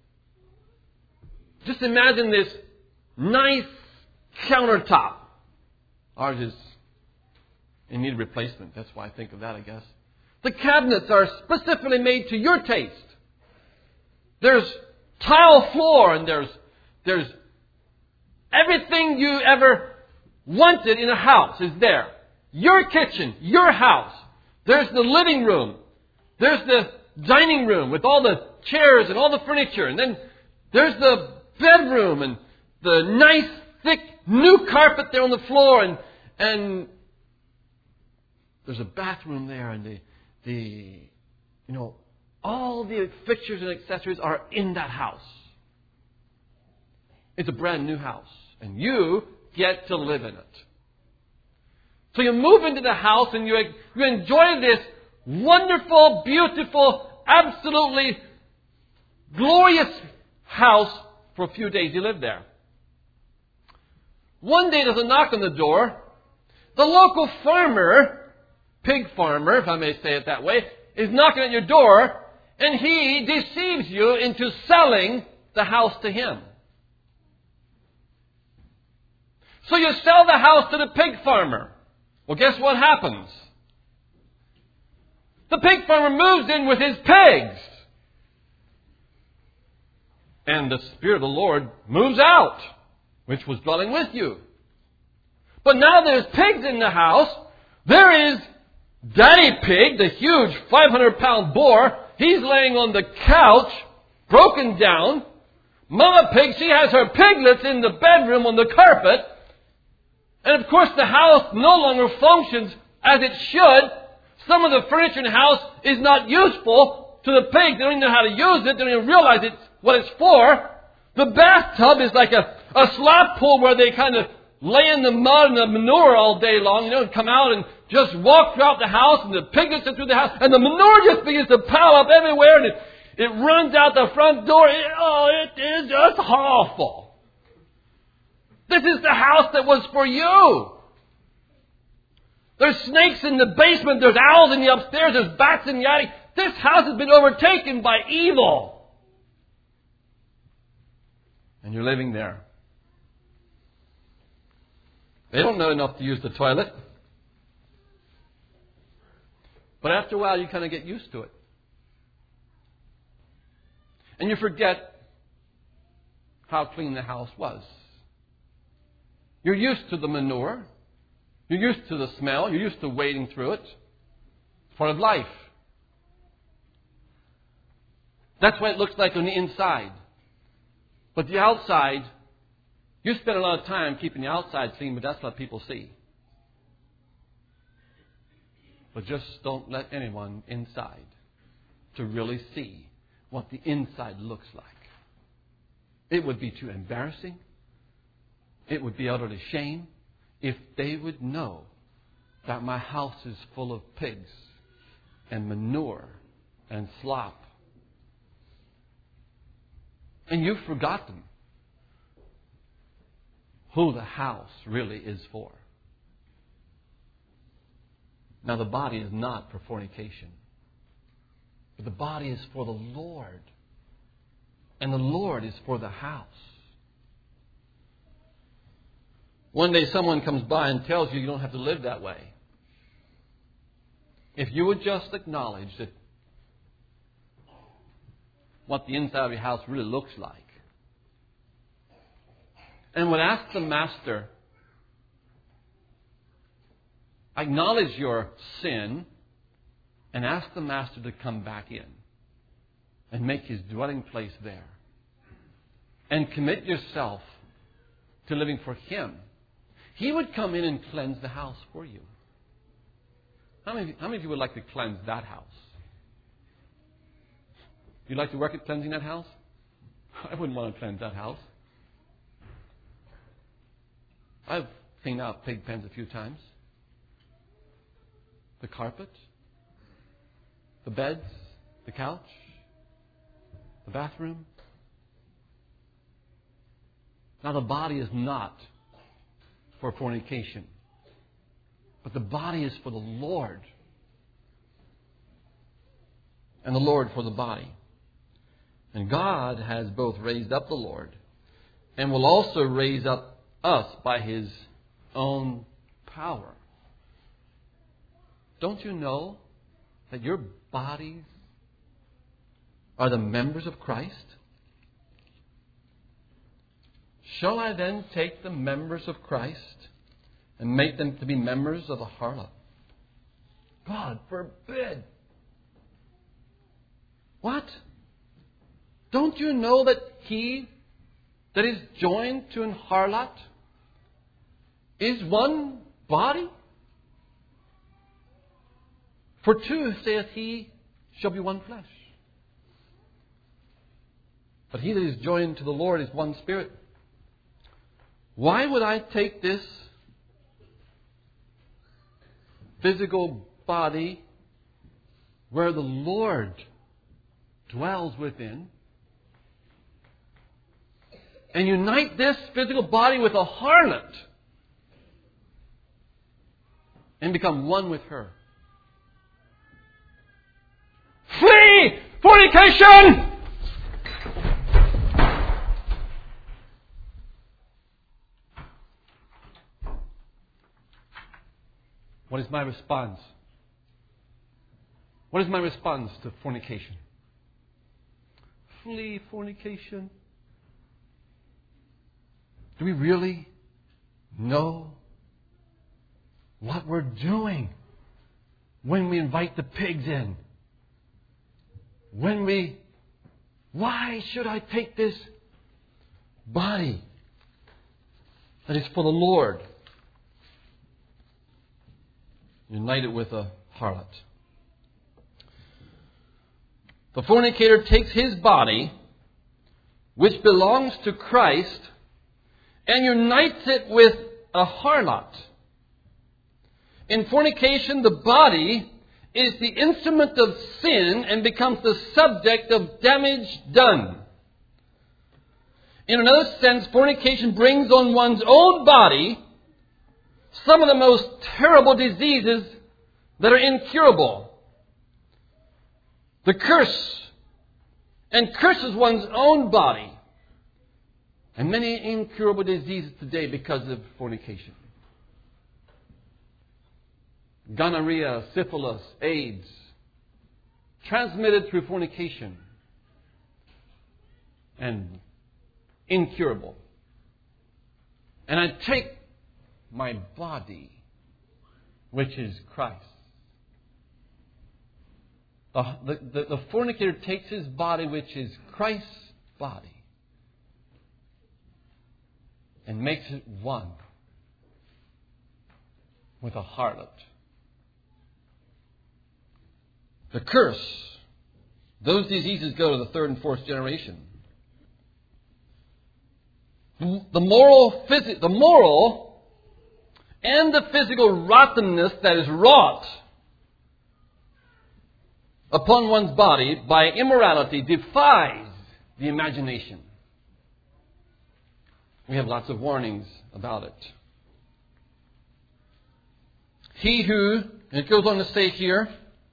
[SPEAKER 1] Just imagine this nice countertop. Ours is in need of replacement. That's why I think of that, I guess. The cabinets are specifically made to your taste. There's tile floor, and there's there's everything you ever wanted in a house is there. Your kitchen, your house. There's the living room. There's the dining room with all the chairs and all the furniture. And then there's the bedroom and the nice, thick, new carpet there on the floor. And and there's a bathroom there, and the the you know all the fixtures and accessories are in that house. It's a brand new house, and you get to live in it. So you move into the house and you, you enjoy this wonderful, beautiful, absolutely glorious house for a few days you live there. One day there's a knock on the door. The local farmer, pig farmer, if I may say it that way, is knocking at your door, and he deceives you into selling the house to him. So you sell the house to the pig farmer. Well, guess what happens? The pig farmer moves in with his pigs. And the Spirit of the Lord moves out, which was dwelling with you. But now there's pigs in the house. There is Daddy Pig, the huge five hundred pound boar. He's laying on the couch, broken down. Mama Pig, she has her piglets in the bedroom on the carpet. And of course the house no longer functions as it should. Some of the furniture in the house is not useful to the pigs. They don't even know how to use it. They don't even realize it's what it's for. The bathtub is like a, a slop pool where they kind of lay in the mud and the manure all day long, you know, and come out and just walk throughout the house, and the piglets are through the house, and the manure just begins to pile up everywhere, and it, it runs out the front door. It, oh, it is just awful. This is the house that was for you. There's snakes in the basement. There's owls in the upstairs. There's bats in the attic. This house has been overtaken by evil. And you're living there. They don't know enough to use the toilet. But after a while, you kind of get used to it. And you forget how clean the house was. You're used to the manure. You're used to the smell. You're used to wading through it. It's part of life. That's what it looks like on the inside. But the outside, you spend a lot of time keeping the outside clean, but that's what people see. But just don't let anyone inside to really see what the inside looks like. It would be too embarrassing. It would be utterly shame if they would know that my house is full of pigs and manure and slop. And you've forgotten who the house really is for. Now, the body is not for fornication, but the body is for the Lord. And the Lord is for the house. One day someone comes by and tells you you don't have to live that way. If you would just acknowledge that what the inside of your house really looks like, and would ask the master, acknowledge your sin, and ask the master to come back in and make his dwelling place there, and commit yourself to living for him, he would come in and cleanse the house for you. How many, how many of you would like to cleanse that house? You'd like to work at cleansing that house? I wouldn't want to cleanse that house. I've cleaned out pig pens a few times. The carpet, the beds, the couch, the bathroom. Now, the body is not for fornication, but the body is for the Lord, and the Lord for the body. And God has both raised up the Lord and will also raise up us by His own power. Don't you know that your bodies are the members of Christ? Shall I then take the members of Christ and make them to be members of a harlot? God forbid. What? Don't you know that he that is joined to an harlot is one body? For two, saith he, shall be one flesh. But he that is joined to the Lord is one spirit. Why would I take this physical body where the Lord dwells within and unite this physical body with a harlot and become one with her? Flee fornication! What is my response? What is my response to fornication? Flee fornication. Do we really know what we're doing when we invite the pigs in? When we, why should I take this body that is for the Lord, unite it with a harlot? The fornicator takes his body, which belongs to Christ, and unites it with a harlot. In fornication, the body is the instrument of sin and becomes the subject of damage done. In another sense, fornication brings on one's own body some of the most terrible diseases that are incurable. The curse, and curses one's own body. And many incurable diseases today because of fornication. Gonorrhea, syphilis, AIDS, transmitted through fornication, and incurable. And I take my body, which is Christ. The, the, the, the fornicator takes his body, which is Christ's body, and makes it one with a harlot. The curse, those diseases go to the third and fourth generation. The moral, phys- the moral and the physical rottenness that is wrought upon one's body by immorality defies the imagination. We have lots of warnings about it. He who, and it goes on to say here,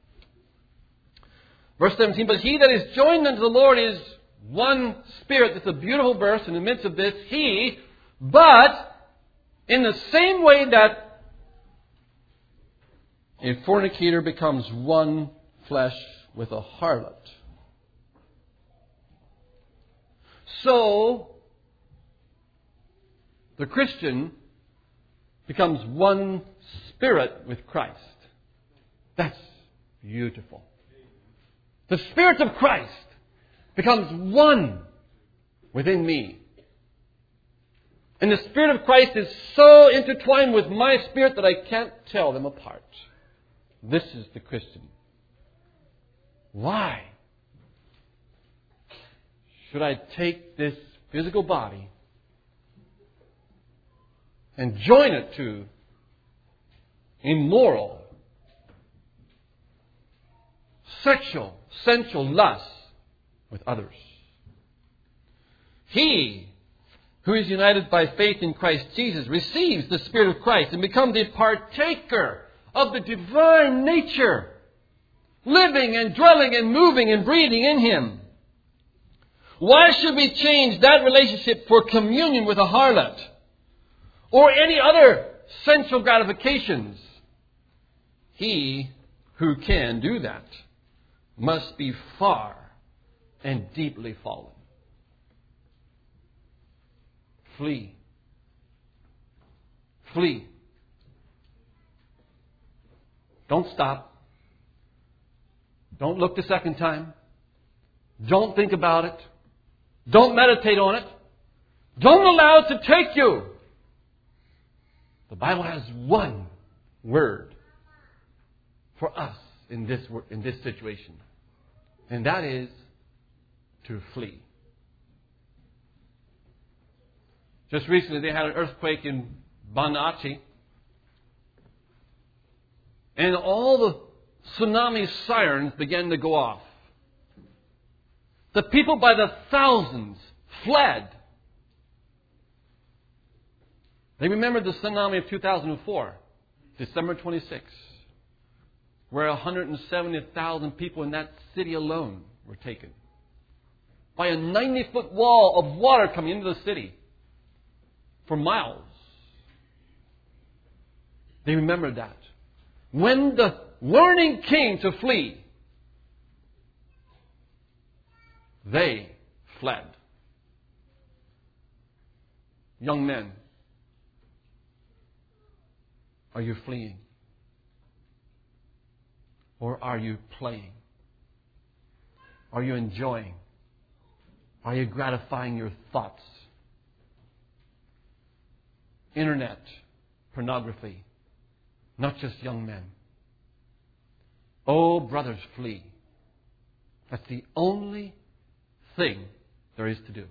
[SPEAKER 1] verse seventeen, but he that is joined unto the Lord is one spirit. It's a beautiful verse in the midst of this. He, but in the same way that a fornicator becomes one flesh with a harlot, so the Christian becomes one spirit with Christ. That's beautiful. The Spirit of Christ becomes one within me. And the Spirit of Christ is so intertwined with my spirit that I can't tell them apart. This is the Christian. Why should I take this physical body and join it to immoral, sexual, sensual lust with others? He who is united by faith in Christ Jesus receives the Spirit of Christ and becomes a partaker of the divine nature, living and dwelling and moving and breathing in Him. Why should we change that relationship for communion with a harlot or any other sensual gratifications? He who can do that must be far and deeply fallen. Flee. Flee. Don't stop. Don't look the second time. Don't think about it. Don't meditate on it. Don't allow it to take you. The Bible has one word for us in this in this situation. And that is to flee. Just recently they had an earthquake in Banachi. And all the tsunami sirens began to go off. The people by the thousands fled. They remembered the tsunami of two thousand four, December twenty-sixth, where one hundred seventy thousand people in that city alone were taken by a ninety-foot wall of water coming into the city for miles. They remembered that. When the warning came to flee, they fled. Young men, are you fleeing? Or are you playing? Are you enjoying? Are you gratifying your thoughts? Internet, pornography, not just young men. Oh, brothers, flee. That's the only thing there is to do.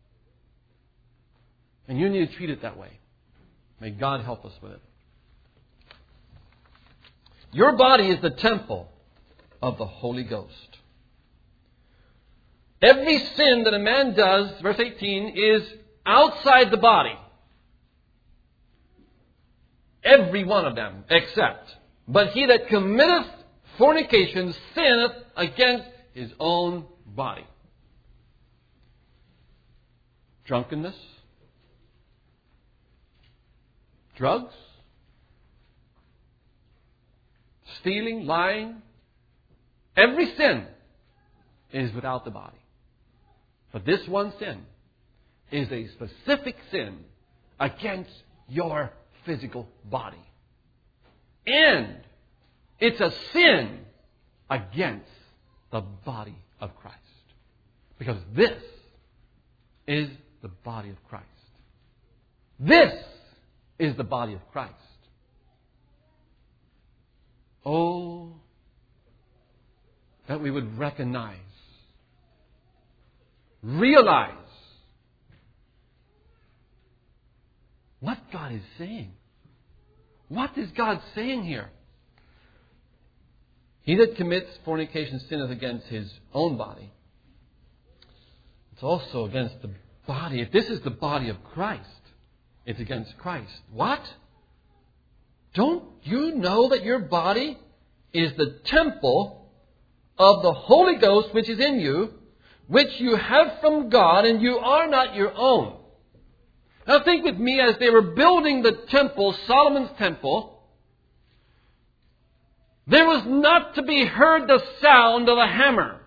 [SPEAKER 1] And you need to treat it that way. May God help us with it. Your body is the temple of the Holy Ghost. Every sin that a man does, verse eighteen, is outside the body. Every one of them, except, but he that committeth fornication sinneth against his own body. Drunkenness, drugs, stealing, lying, every sin is without the body. But this one sin is a specific sin against your physical body. And it's a sin against the body of Christ. Because this is the body of Christ. This is the body of Christ. Oh, that we would recognize, realize what God is saying. What is God saying here? He that commits fornication sinneth against his own body. It's also against the body. If this is the body of Christ, it's against Christ. What? Don't you know that your body is the temple of the Holy Ghost which is in you, which you have from God, and you are not your own? Now think with me, as they were building the temple, Solomon's temple, there was not to be heard the sound of a hammer.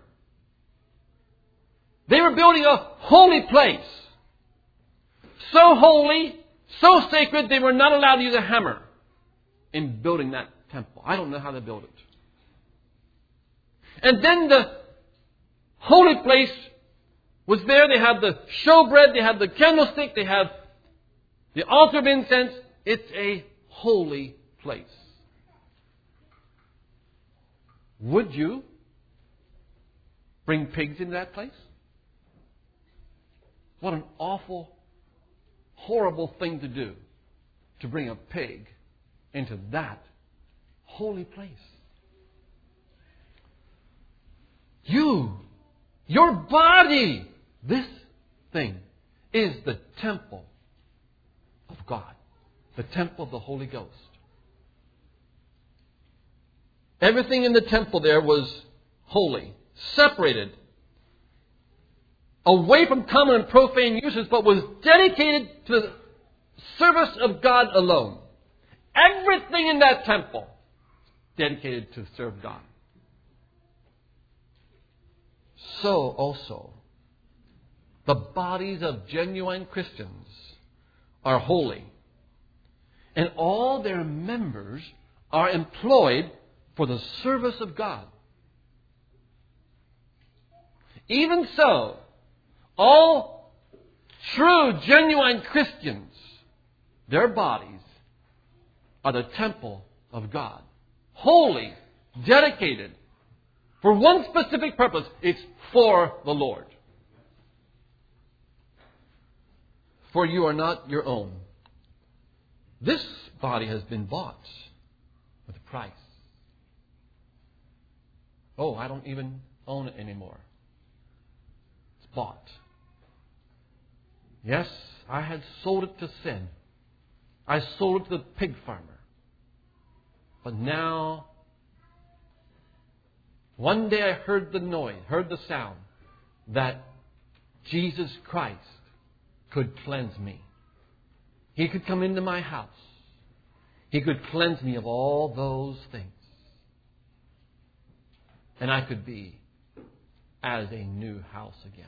[SPEAKER 1] They were building a holy place. So holy, so sacred, they were not allowed to use a hammer in building that temple. I don't know how they built it. And then the holy place was there. They had the showbread, they had the candlestick, they had the altar of incense. It's a holy place. Would you bring pigs into that place? What an awful, horrible thing to do, to bring a pig into that holy place. You, your body, this thing is the temple of God, the temple of the Holy Ghost. Everything in the temple there was holy, separated, away from common and profane uses, but was dedicated to the service of God alone. Everything in that temple dedicated to serve God. so also the bodies of genuine Christians are holy, and all their members are employed for the service of God. Even so, all true, genuine Christians, their bodies are the temple of God. Holy, dedicated, for one specific purpose. It's for the Lord. For you are not your own. This body has been bought with a price. Oh, I don't even own it anymore. It's bought. Yes, I had sold it to sin. I sold it to the pig farmer. But now, one day I heard the noise, heard the sound that Jesus Christ could cleanse me. He could come into my house. He could cleanse me of all those things. And I could be as a new house again.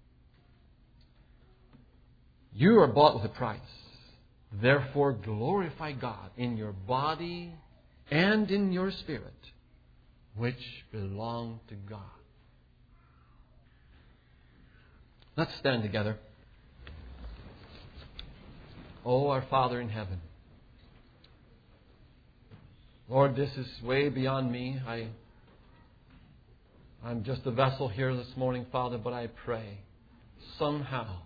[SPEAKER 1] You are bought with a price. Therefore, glorify God in your body and in your spirit, which belong to God. Let's stand together. Oh, our Father in heaven. Lord, this is way beyond me. I, I'm just a vessel here this morning, Father, but I pray somehow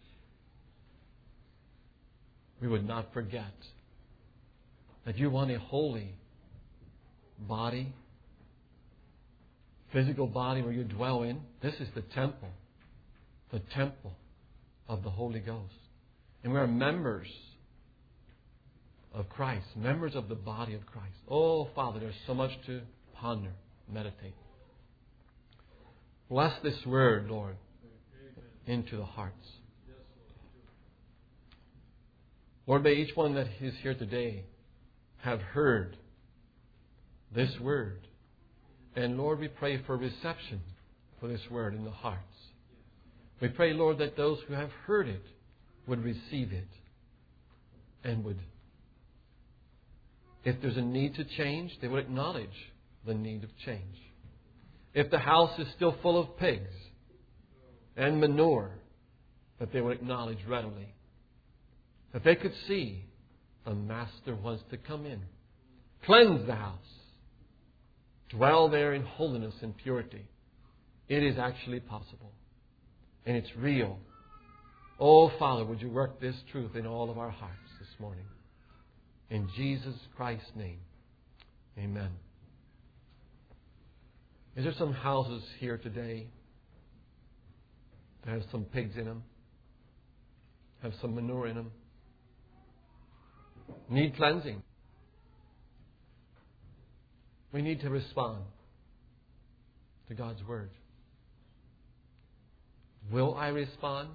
[SPEAKER 1] we would not forget that you want a holy body, physical body where you dwell in. This is the temple, the temple of the Holy Ghost. And we are members of Christ, members of the body of Christ. Oh, Father, there's so much to ponder, meditate. Bless this word, Lord, into the hearts. Lord, may each one that is here today have heard this word. And Lord, we pray for reception for this word in the hearts. We pray, Lord, that those who have heard it would receive it and would, if there's a need to change, they would acknowledge the need of change. If the house is still full of pigs and manure, that they would acknowledge readily. That they could see a master wants to come in, cleanse the house, dwell there in holiness and purity. It is actually possible. And it's real. Oh, Father, would you work this truth in all of our hearts this morning? In Jesus Christ's name, amen. Is there some houses here today that have some pigs in them? Have some manure in them? Need cleansing? We need to respond to God's Word. Will I respond?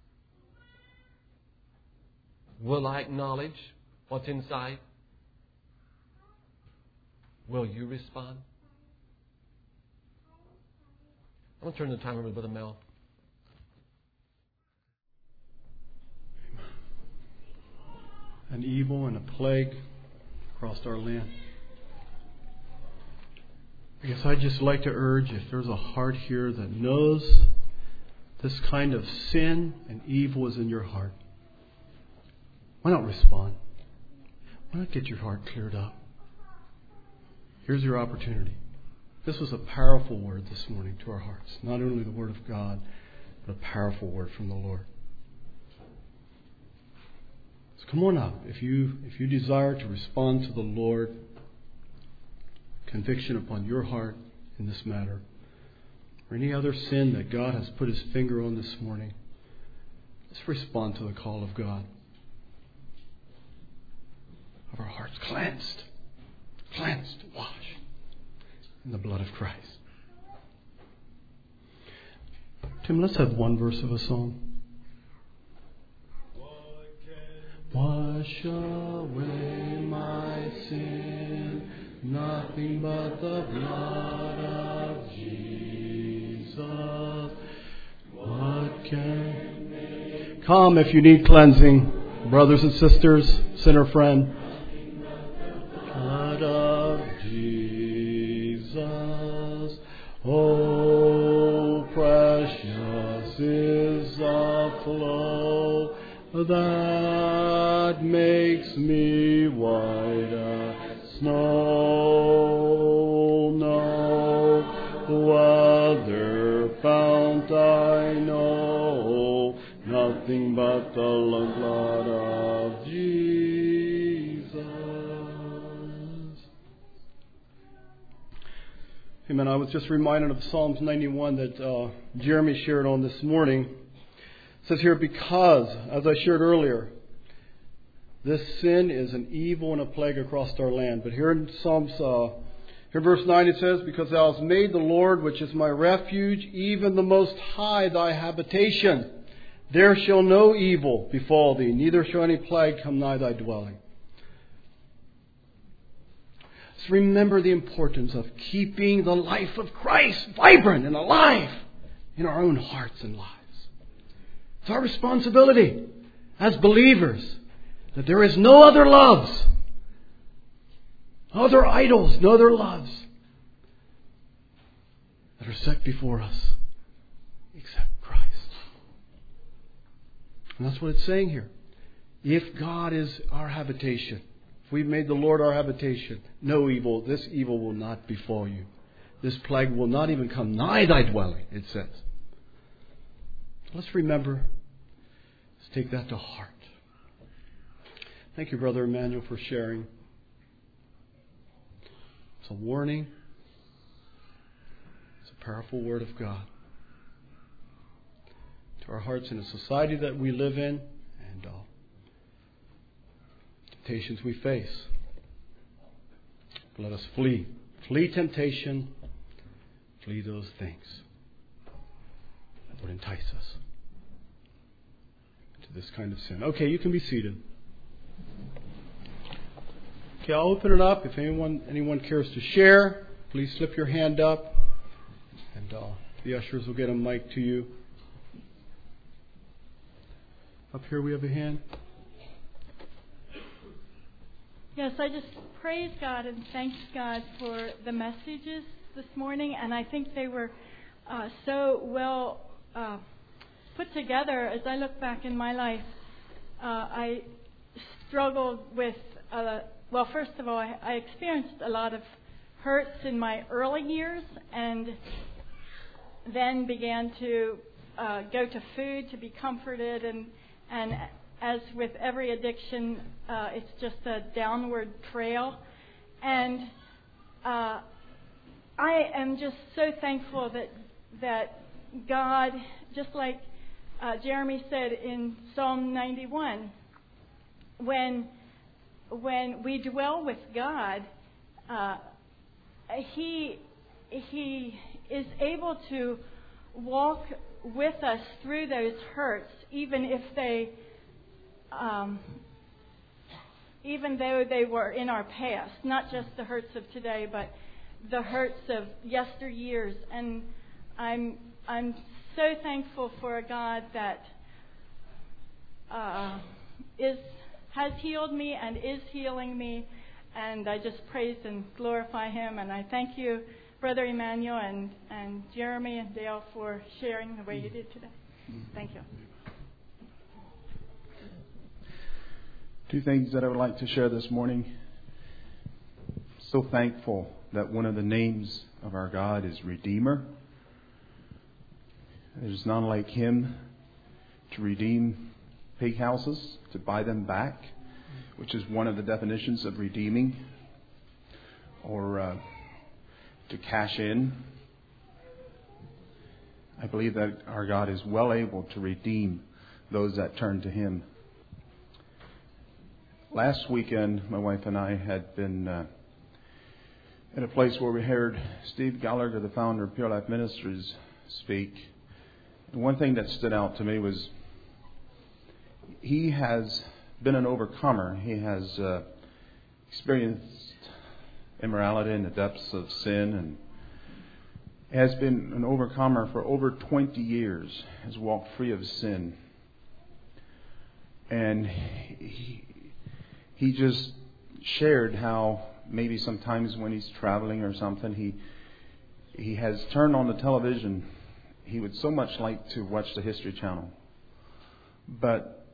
[SPEAKER 1] Will I acknowledge what's inside? Will you respond? I'm going to turn the time over to Brother Mel.
[SPEAKER 3] An evil and a plague crossed our land. I guess I'd just like to urge, if there's a heart here that knows this kind of sin and evil is in your heart, why not respond? Why not get your heart cleared up? Here's your opportunity. This was a powerful word this morning to our hearts. Not only the Word of God, but a powerful word from the Lord. So come on up. If you, if you desire to respond to the Lord, conviction upon your heart in this matter, or any other sin that God has put His finger on this morning, let's respond to the call of God. Have our hearts cleansed, cleansed, washed in the blood of Christ. Tim, let's have one verse of a song. Wash away my sin, nothing but the blood of Jesus. can. Come if you need cleansing, brothers and sisters, sinner friend. Blood of Jesus, oh precious is the flow that makes me white as snow. No other fount I know, nothing but the blood of Jesus. Amen. I was just reminded of Psalms ninety-one that uh, Jeremy shared on this morning. It says here, because, as I shared earlier, this sin is an evil and a plague across our land. But here in Psalms, uh, here in verse nine it says, because thou hast made the Lord, which is my refuge, even the Most High thy habitation. There shall no evil befall thee, neither shall any plague come nigh thy dwelling. So remember the importance of keeping the life of Christ vibrant and alive in our own hearts and lives. It's our responsibility as believers that there is no other loves, no other idols, no other loves that are set before us except Christ. And that's what it's saying here. If God is our habitation, if we've made the Lord our habitation, no evil, this evil will not befall you. This plague will not even come nigh thy dwelling, it says. Let's remember, let's take that to heart. Thank you, Brother Emmanuel, for sharing. It's a warning. It's a powerful word of God to our hearts in the society that we live in and uh, temptations we face. Let us flee. Flee temptation. Flee those things that would entice us to this kind of sin. Okay, you can be seated. Okay, I'll open it up. If anyone anyone cares to share, please slip your hand up, and uh, the ushers will get a mic to you. Up here we have a hand.
[SPEAKER 4] Yes, I just praise God and thank God for the messages this morning, and I think they were uh, so well uh, put together. As I look back in my life, uh, I struggled with, uh, well, first of all, I, I experienced a lot of hurts in my early years, and then began to uh, go to food to be comforted, and and as with every addiction, uh, it's just a downward trail. And uh, I am just so thankful that that God, just like uh, Jeremy said in Psalm ninety-one, when when we dwell with God, uh, He He is able to walk with us through those hurts, even if they, um, even though they were in our past, not just the hurts of today, but the hurts of yesteryears. And I'm I'm so thankful for a God that uh, is has healed me and is healing me, and I just praise and glorify Him. And I thank you, Brother Emmanuel and, and Jeremy and Dale, for sharing the way you did today. Thank you.
[SPEAKER 5] Two things that I would like to share this morning. So thankful that one of the names of our God is Redeemer. There's none like Him to redeem pig houses, to buy them back, which is one of the definitions of redeeming, or uh, to cash in. I believe that our God is well able to redeem those that turn to Him. Last weekend, my wife and I had been uh, at a place where we heard Steve Gallagher, the founder of Pure Life Ministries, speak. And one thing that stood out to me was he has been an overcomer. He has uh, experienced immorality in the depths of sin, and has been an overcomer for over twenty years, has walked free of sin. And he, he just shared how maybe sometimes when he's traveling or something, he he has turned on the television. He would so much like to watch the History Channel. But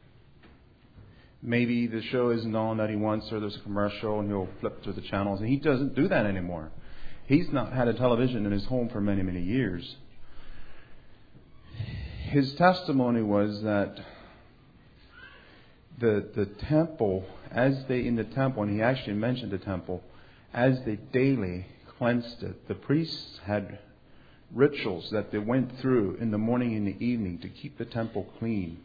[SPEAKER 5] maybe the show isn't on that he wants, or there's a commercial and he'll flip through the channels. And he doesn't do that anymore. He's not had a television in his home for many, many years. His testimony was that the the temple, as they in the temple, and he actually mentioned the temple, as they daily cleansed it, the priests had rituals that they went through in the morning and the evening to keep the temple clean.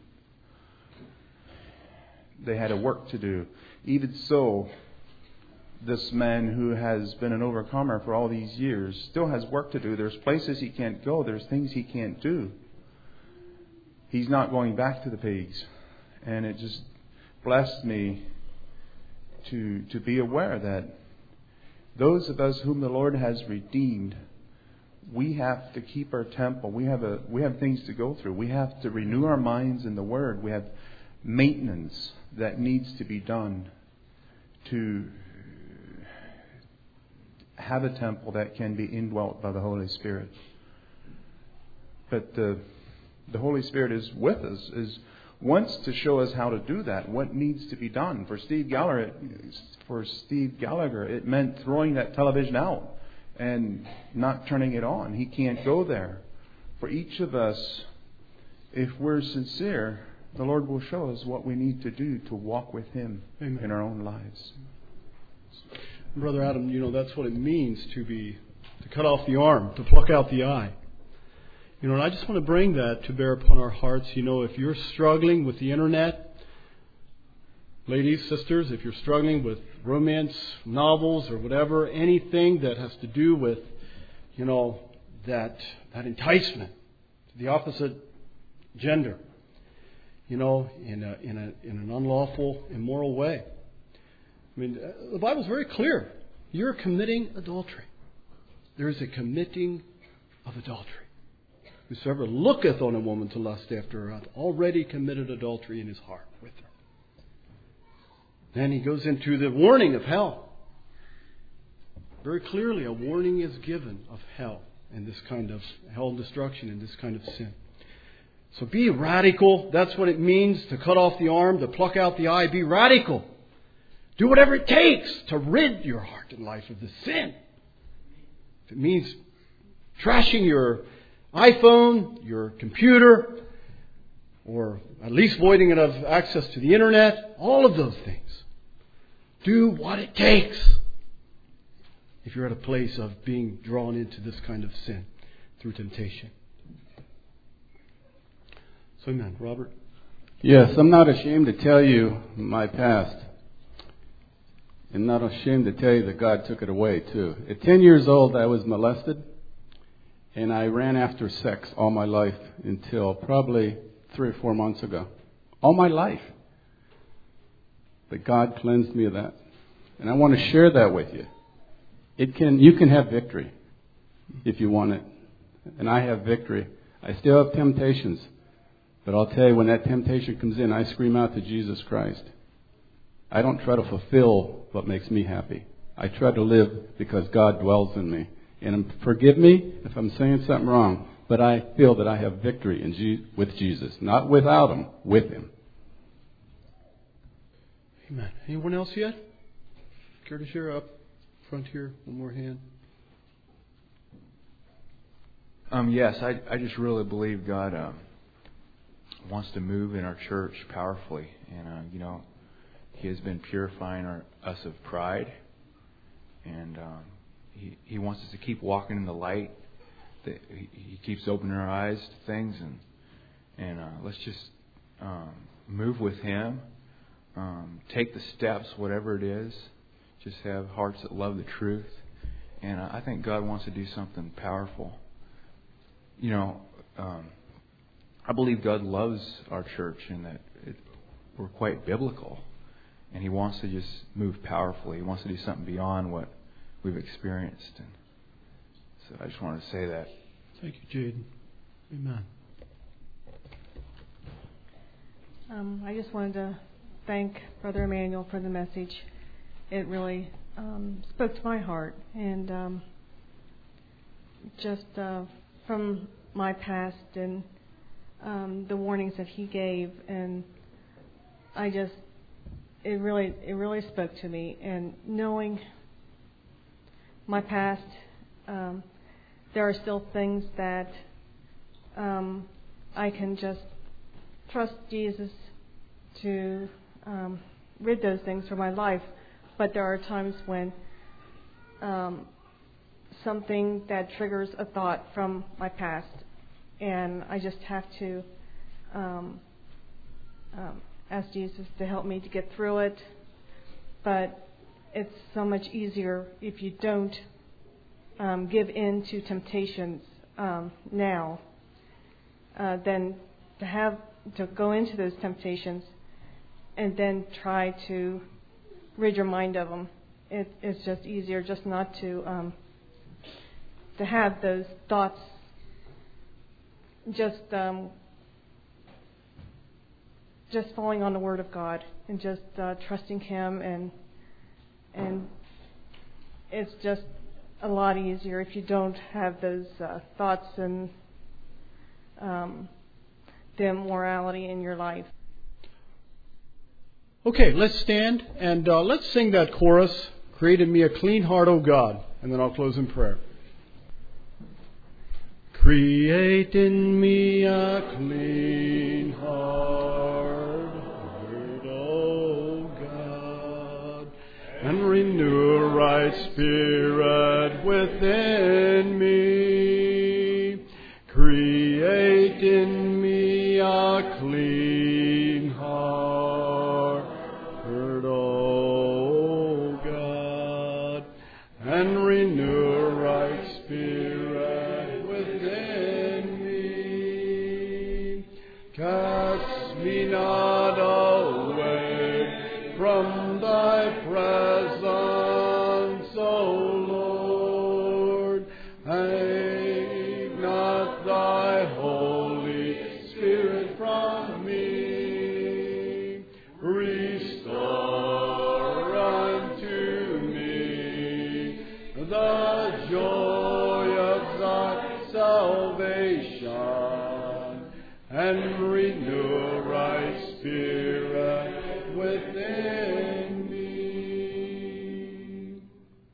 [SPEAKER 5] They had a work to do. Even so, this man who has been an overcomer for all these years still has work to do. There's places he can't go. There's things he can't do. He's not going back to the pigs. And it just blessed me to to be aware that those of us whom the Lord has redeemed, we have to keep our temple. We have a we have things to go through. We have to renew our minds in the Word. We have maintenance that needs to be done to have a temple that can be indwelt by the Holy Spirit. But the the Holy Spirit is with us, is wants to show us how to do that, what needs to be done. For Steve Gallagher, for Steve Gallagher, it meant throwing that television out and not turning it on. He can't go there. For each of us, if we're sincere, the Lord will show us what we need to do to walk with Him Amen. In our own lives.
[SPEAKER 3] Brother Adam, you know, that's what it means to be, to cut off the arm, to pluck out the eye. You know, and I just want to bring that to bear upon our hearts. You know, if you're struggling with the internet, ladies, sisters, if you're struggling with romance novels or whatever, anything that has to do with, you know, that that enticement to the opposite gender, you know, in a, in a in an unlawful, immoral way. I mean, the Bible's very clear. You're committing adultery. There is a committing of adultery. Whosoever looketh on a woman to lust after her hath already committed adultery in his heart with her. Then he goes into the warning of hell. Very clearly, a warning is given of hell and this kind of hell and destruction and this kind of sin. So be radical. That's what it means to cut off the arm, to pluck out the eye. Be radical. Do whatever it takes to rid your heart and life of the sin. If it means trashing your iPhone, your computer, or at least voiding it of access to the internet, all of those things. Do what it takes if you're at a place of being drawn into this kind of sin through temptation. So, amen. Robert?
[SPEAKER 6] Yes, I'm not ashamed to tell you my past. I'm not ashamed to tell you that God took it away, too. At ten years old, I was molested. And I ran after sex all my life until probably three or four months ago. All my life. But God cleansed me of that. And I want to share that with you. It can, you can have victory if you want it. And I have victory. I still have temptations. But I'll tell you, when that temptation comes in, I scream out to Jesus Christ. I don't try to fulfill what makes me happy. I try to live because God dwells in me. And forgive me if I'm saying something wrong, but I feel that I have victory in Je- with Jesus. Not without Him, with Him.
[SPEAKER 3] Amen. Anyone else yet? Care to share up front here? One more hand.
[SPEAKER 7] Um, yes, I, I just really believe God uh, wants to move in our church powerfully. And, uh, you know, He has been purifying our, us of pride. And um, He, he wants us to keep walking in the light. That he, he keeps opening our eyes to things, and and uh, let's just um, move with Him. Um, take the steps, whatever it is. Just have hearts that love the truth, and uh, I think God wants to do something powerful. You know, um, I believe God loves our church, and that it, we're quite biblical, and He wants to just move powerfully. He wants to do something beyond what we've experienced. And So I just wanted to say that.
[SPEAKER 3] Thank you, Jaden. Amen.
[SPEAKER 8] Um, I just wanted to thank Brother Emmanuel for the message. It really um, spoke to my heart, and um, just uh, from my past and um, the warnings that he gave, and I just it really it really spoke to me. And knowing my past, um, there are still things that um, I can just trust Jesus to um, rid those things from my life. But there are times when um, something that triggers a thought from my past, and I just have to um, um, ask Jesus to help me to get through it. But it's so much easier if you don't um, give in to temptations um, now uh, than to have to go into those temptations and then try to rid your mind of them. It, it's just easier just not to um, to have those thoughts. Just um, just falling on the Word of God and just uh, trusting Him, and and it's just a lot easier if you don't have those uh, thoughts and um, the immorality in your life.
[SPEAKER 3] Okay, let's stand and uh, let's sing that chorus, "Create in me a clean heart, O God," and then I'll close in prayer. Create in me a clean heart, O God, and renew a right spirit within me. Create in me a clean heart, O God, and renew a right spirit within me. Cast me not away from thy presence, O Lord. Take not thy Holy Spirit from me. Restore unto me the joy of thy salvation, and renew a right spirit within me.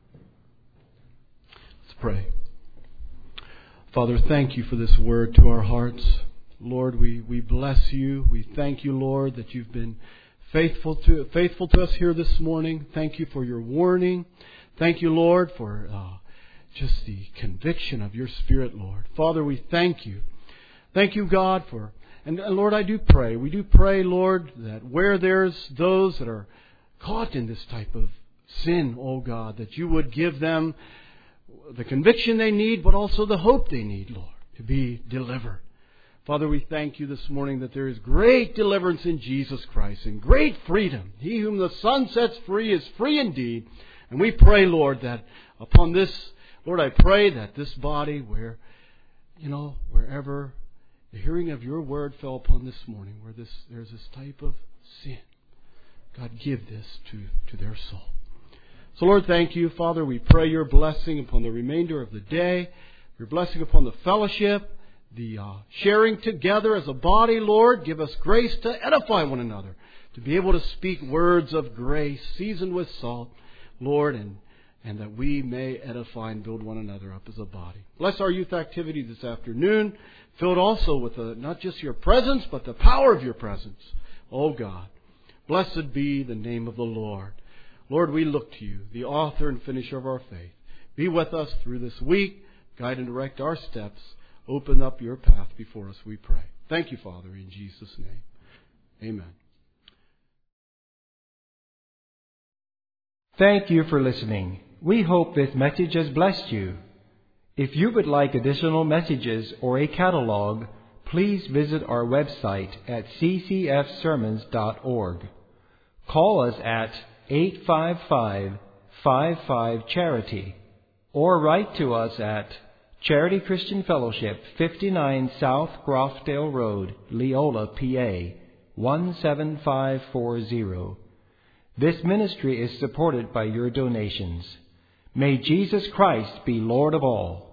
[SPEAKER 3] Let's pray. Father, thank you for this word to our hearts. Lord, we, we bless you. We thank you, Lord, that you've been faithful to faithful to us here this morning. Thank you for your warning. Thank you, Lord, for uh, just the conviction of your Spirit, Lord. Father, we thank you. Thank you, God, for... And, and Lord, I do pray. We do pray, Lord, that where there's those that are caught in this type of sin, oh God, that you would give them the conviction they need, but also the hope they need, Lord, to be delivered. Father, we thank you this morning that there is great deliverance in Jesus Christ and great freedom. He whom the Son sets free is free indeed. And we pray, Lord, that upon this, Lord, I pray that this body, where, you know, wherever the hearing of your word fell upon this morning, where this there's this type of sin, God, give this to, to their soul. So, Lord, thank you, Father. We pray your blessing upon the remainder of the day, your blessing upon the fellowship, the uh, sharing together as a body, Lord. Give us grace to edify one another, to be able to speak words of grace seasoned with salt, Lord, and, and that we may edify and build one another up as a body. Bless our youth activity this afternoon, filled also with a, not just your presence, but the power of your presence. Oh God, blessed be the name of the Lord. Lord, we look to you, the author and finisher of our faith. Be with us through this week. Guide and direct our steps. Open up your path before us, we pray. Thank you, Father, in Jesus' name. Amen.
[SPEAKER 9] Thank you for listening. We hope this message has blessed you. If you would like additional messages or a catalog, please visit our website at c c f sermons dot org. Call us at eight five five, five five, charity or write to us at Charity Christian Fellowship, fifty-nine South Grofdale Road, Leola, P A, one seven five four zero. This ministry is supported by your donations. May Jesus Christ be Lord of all.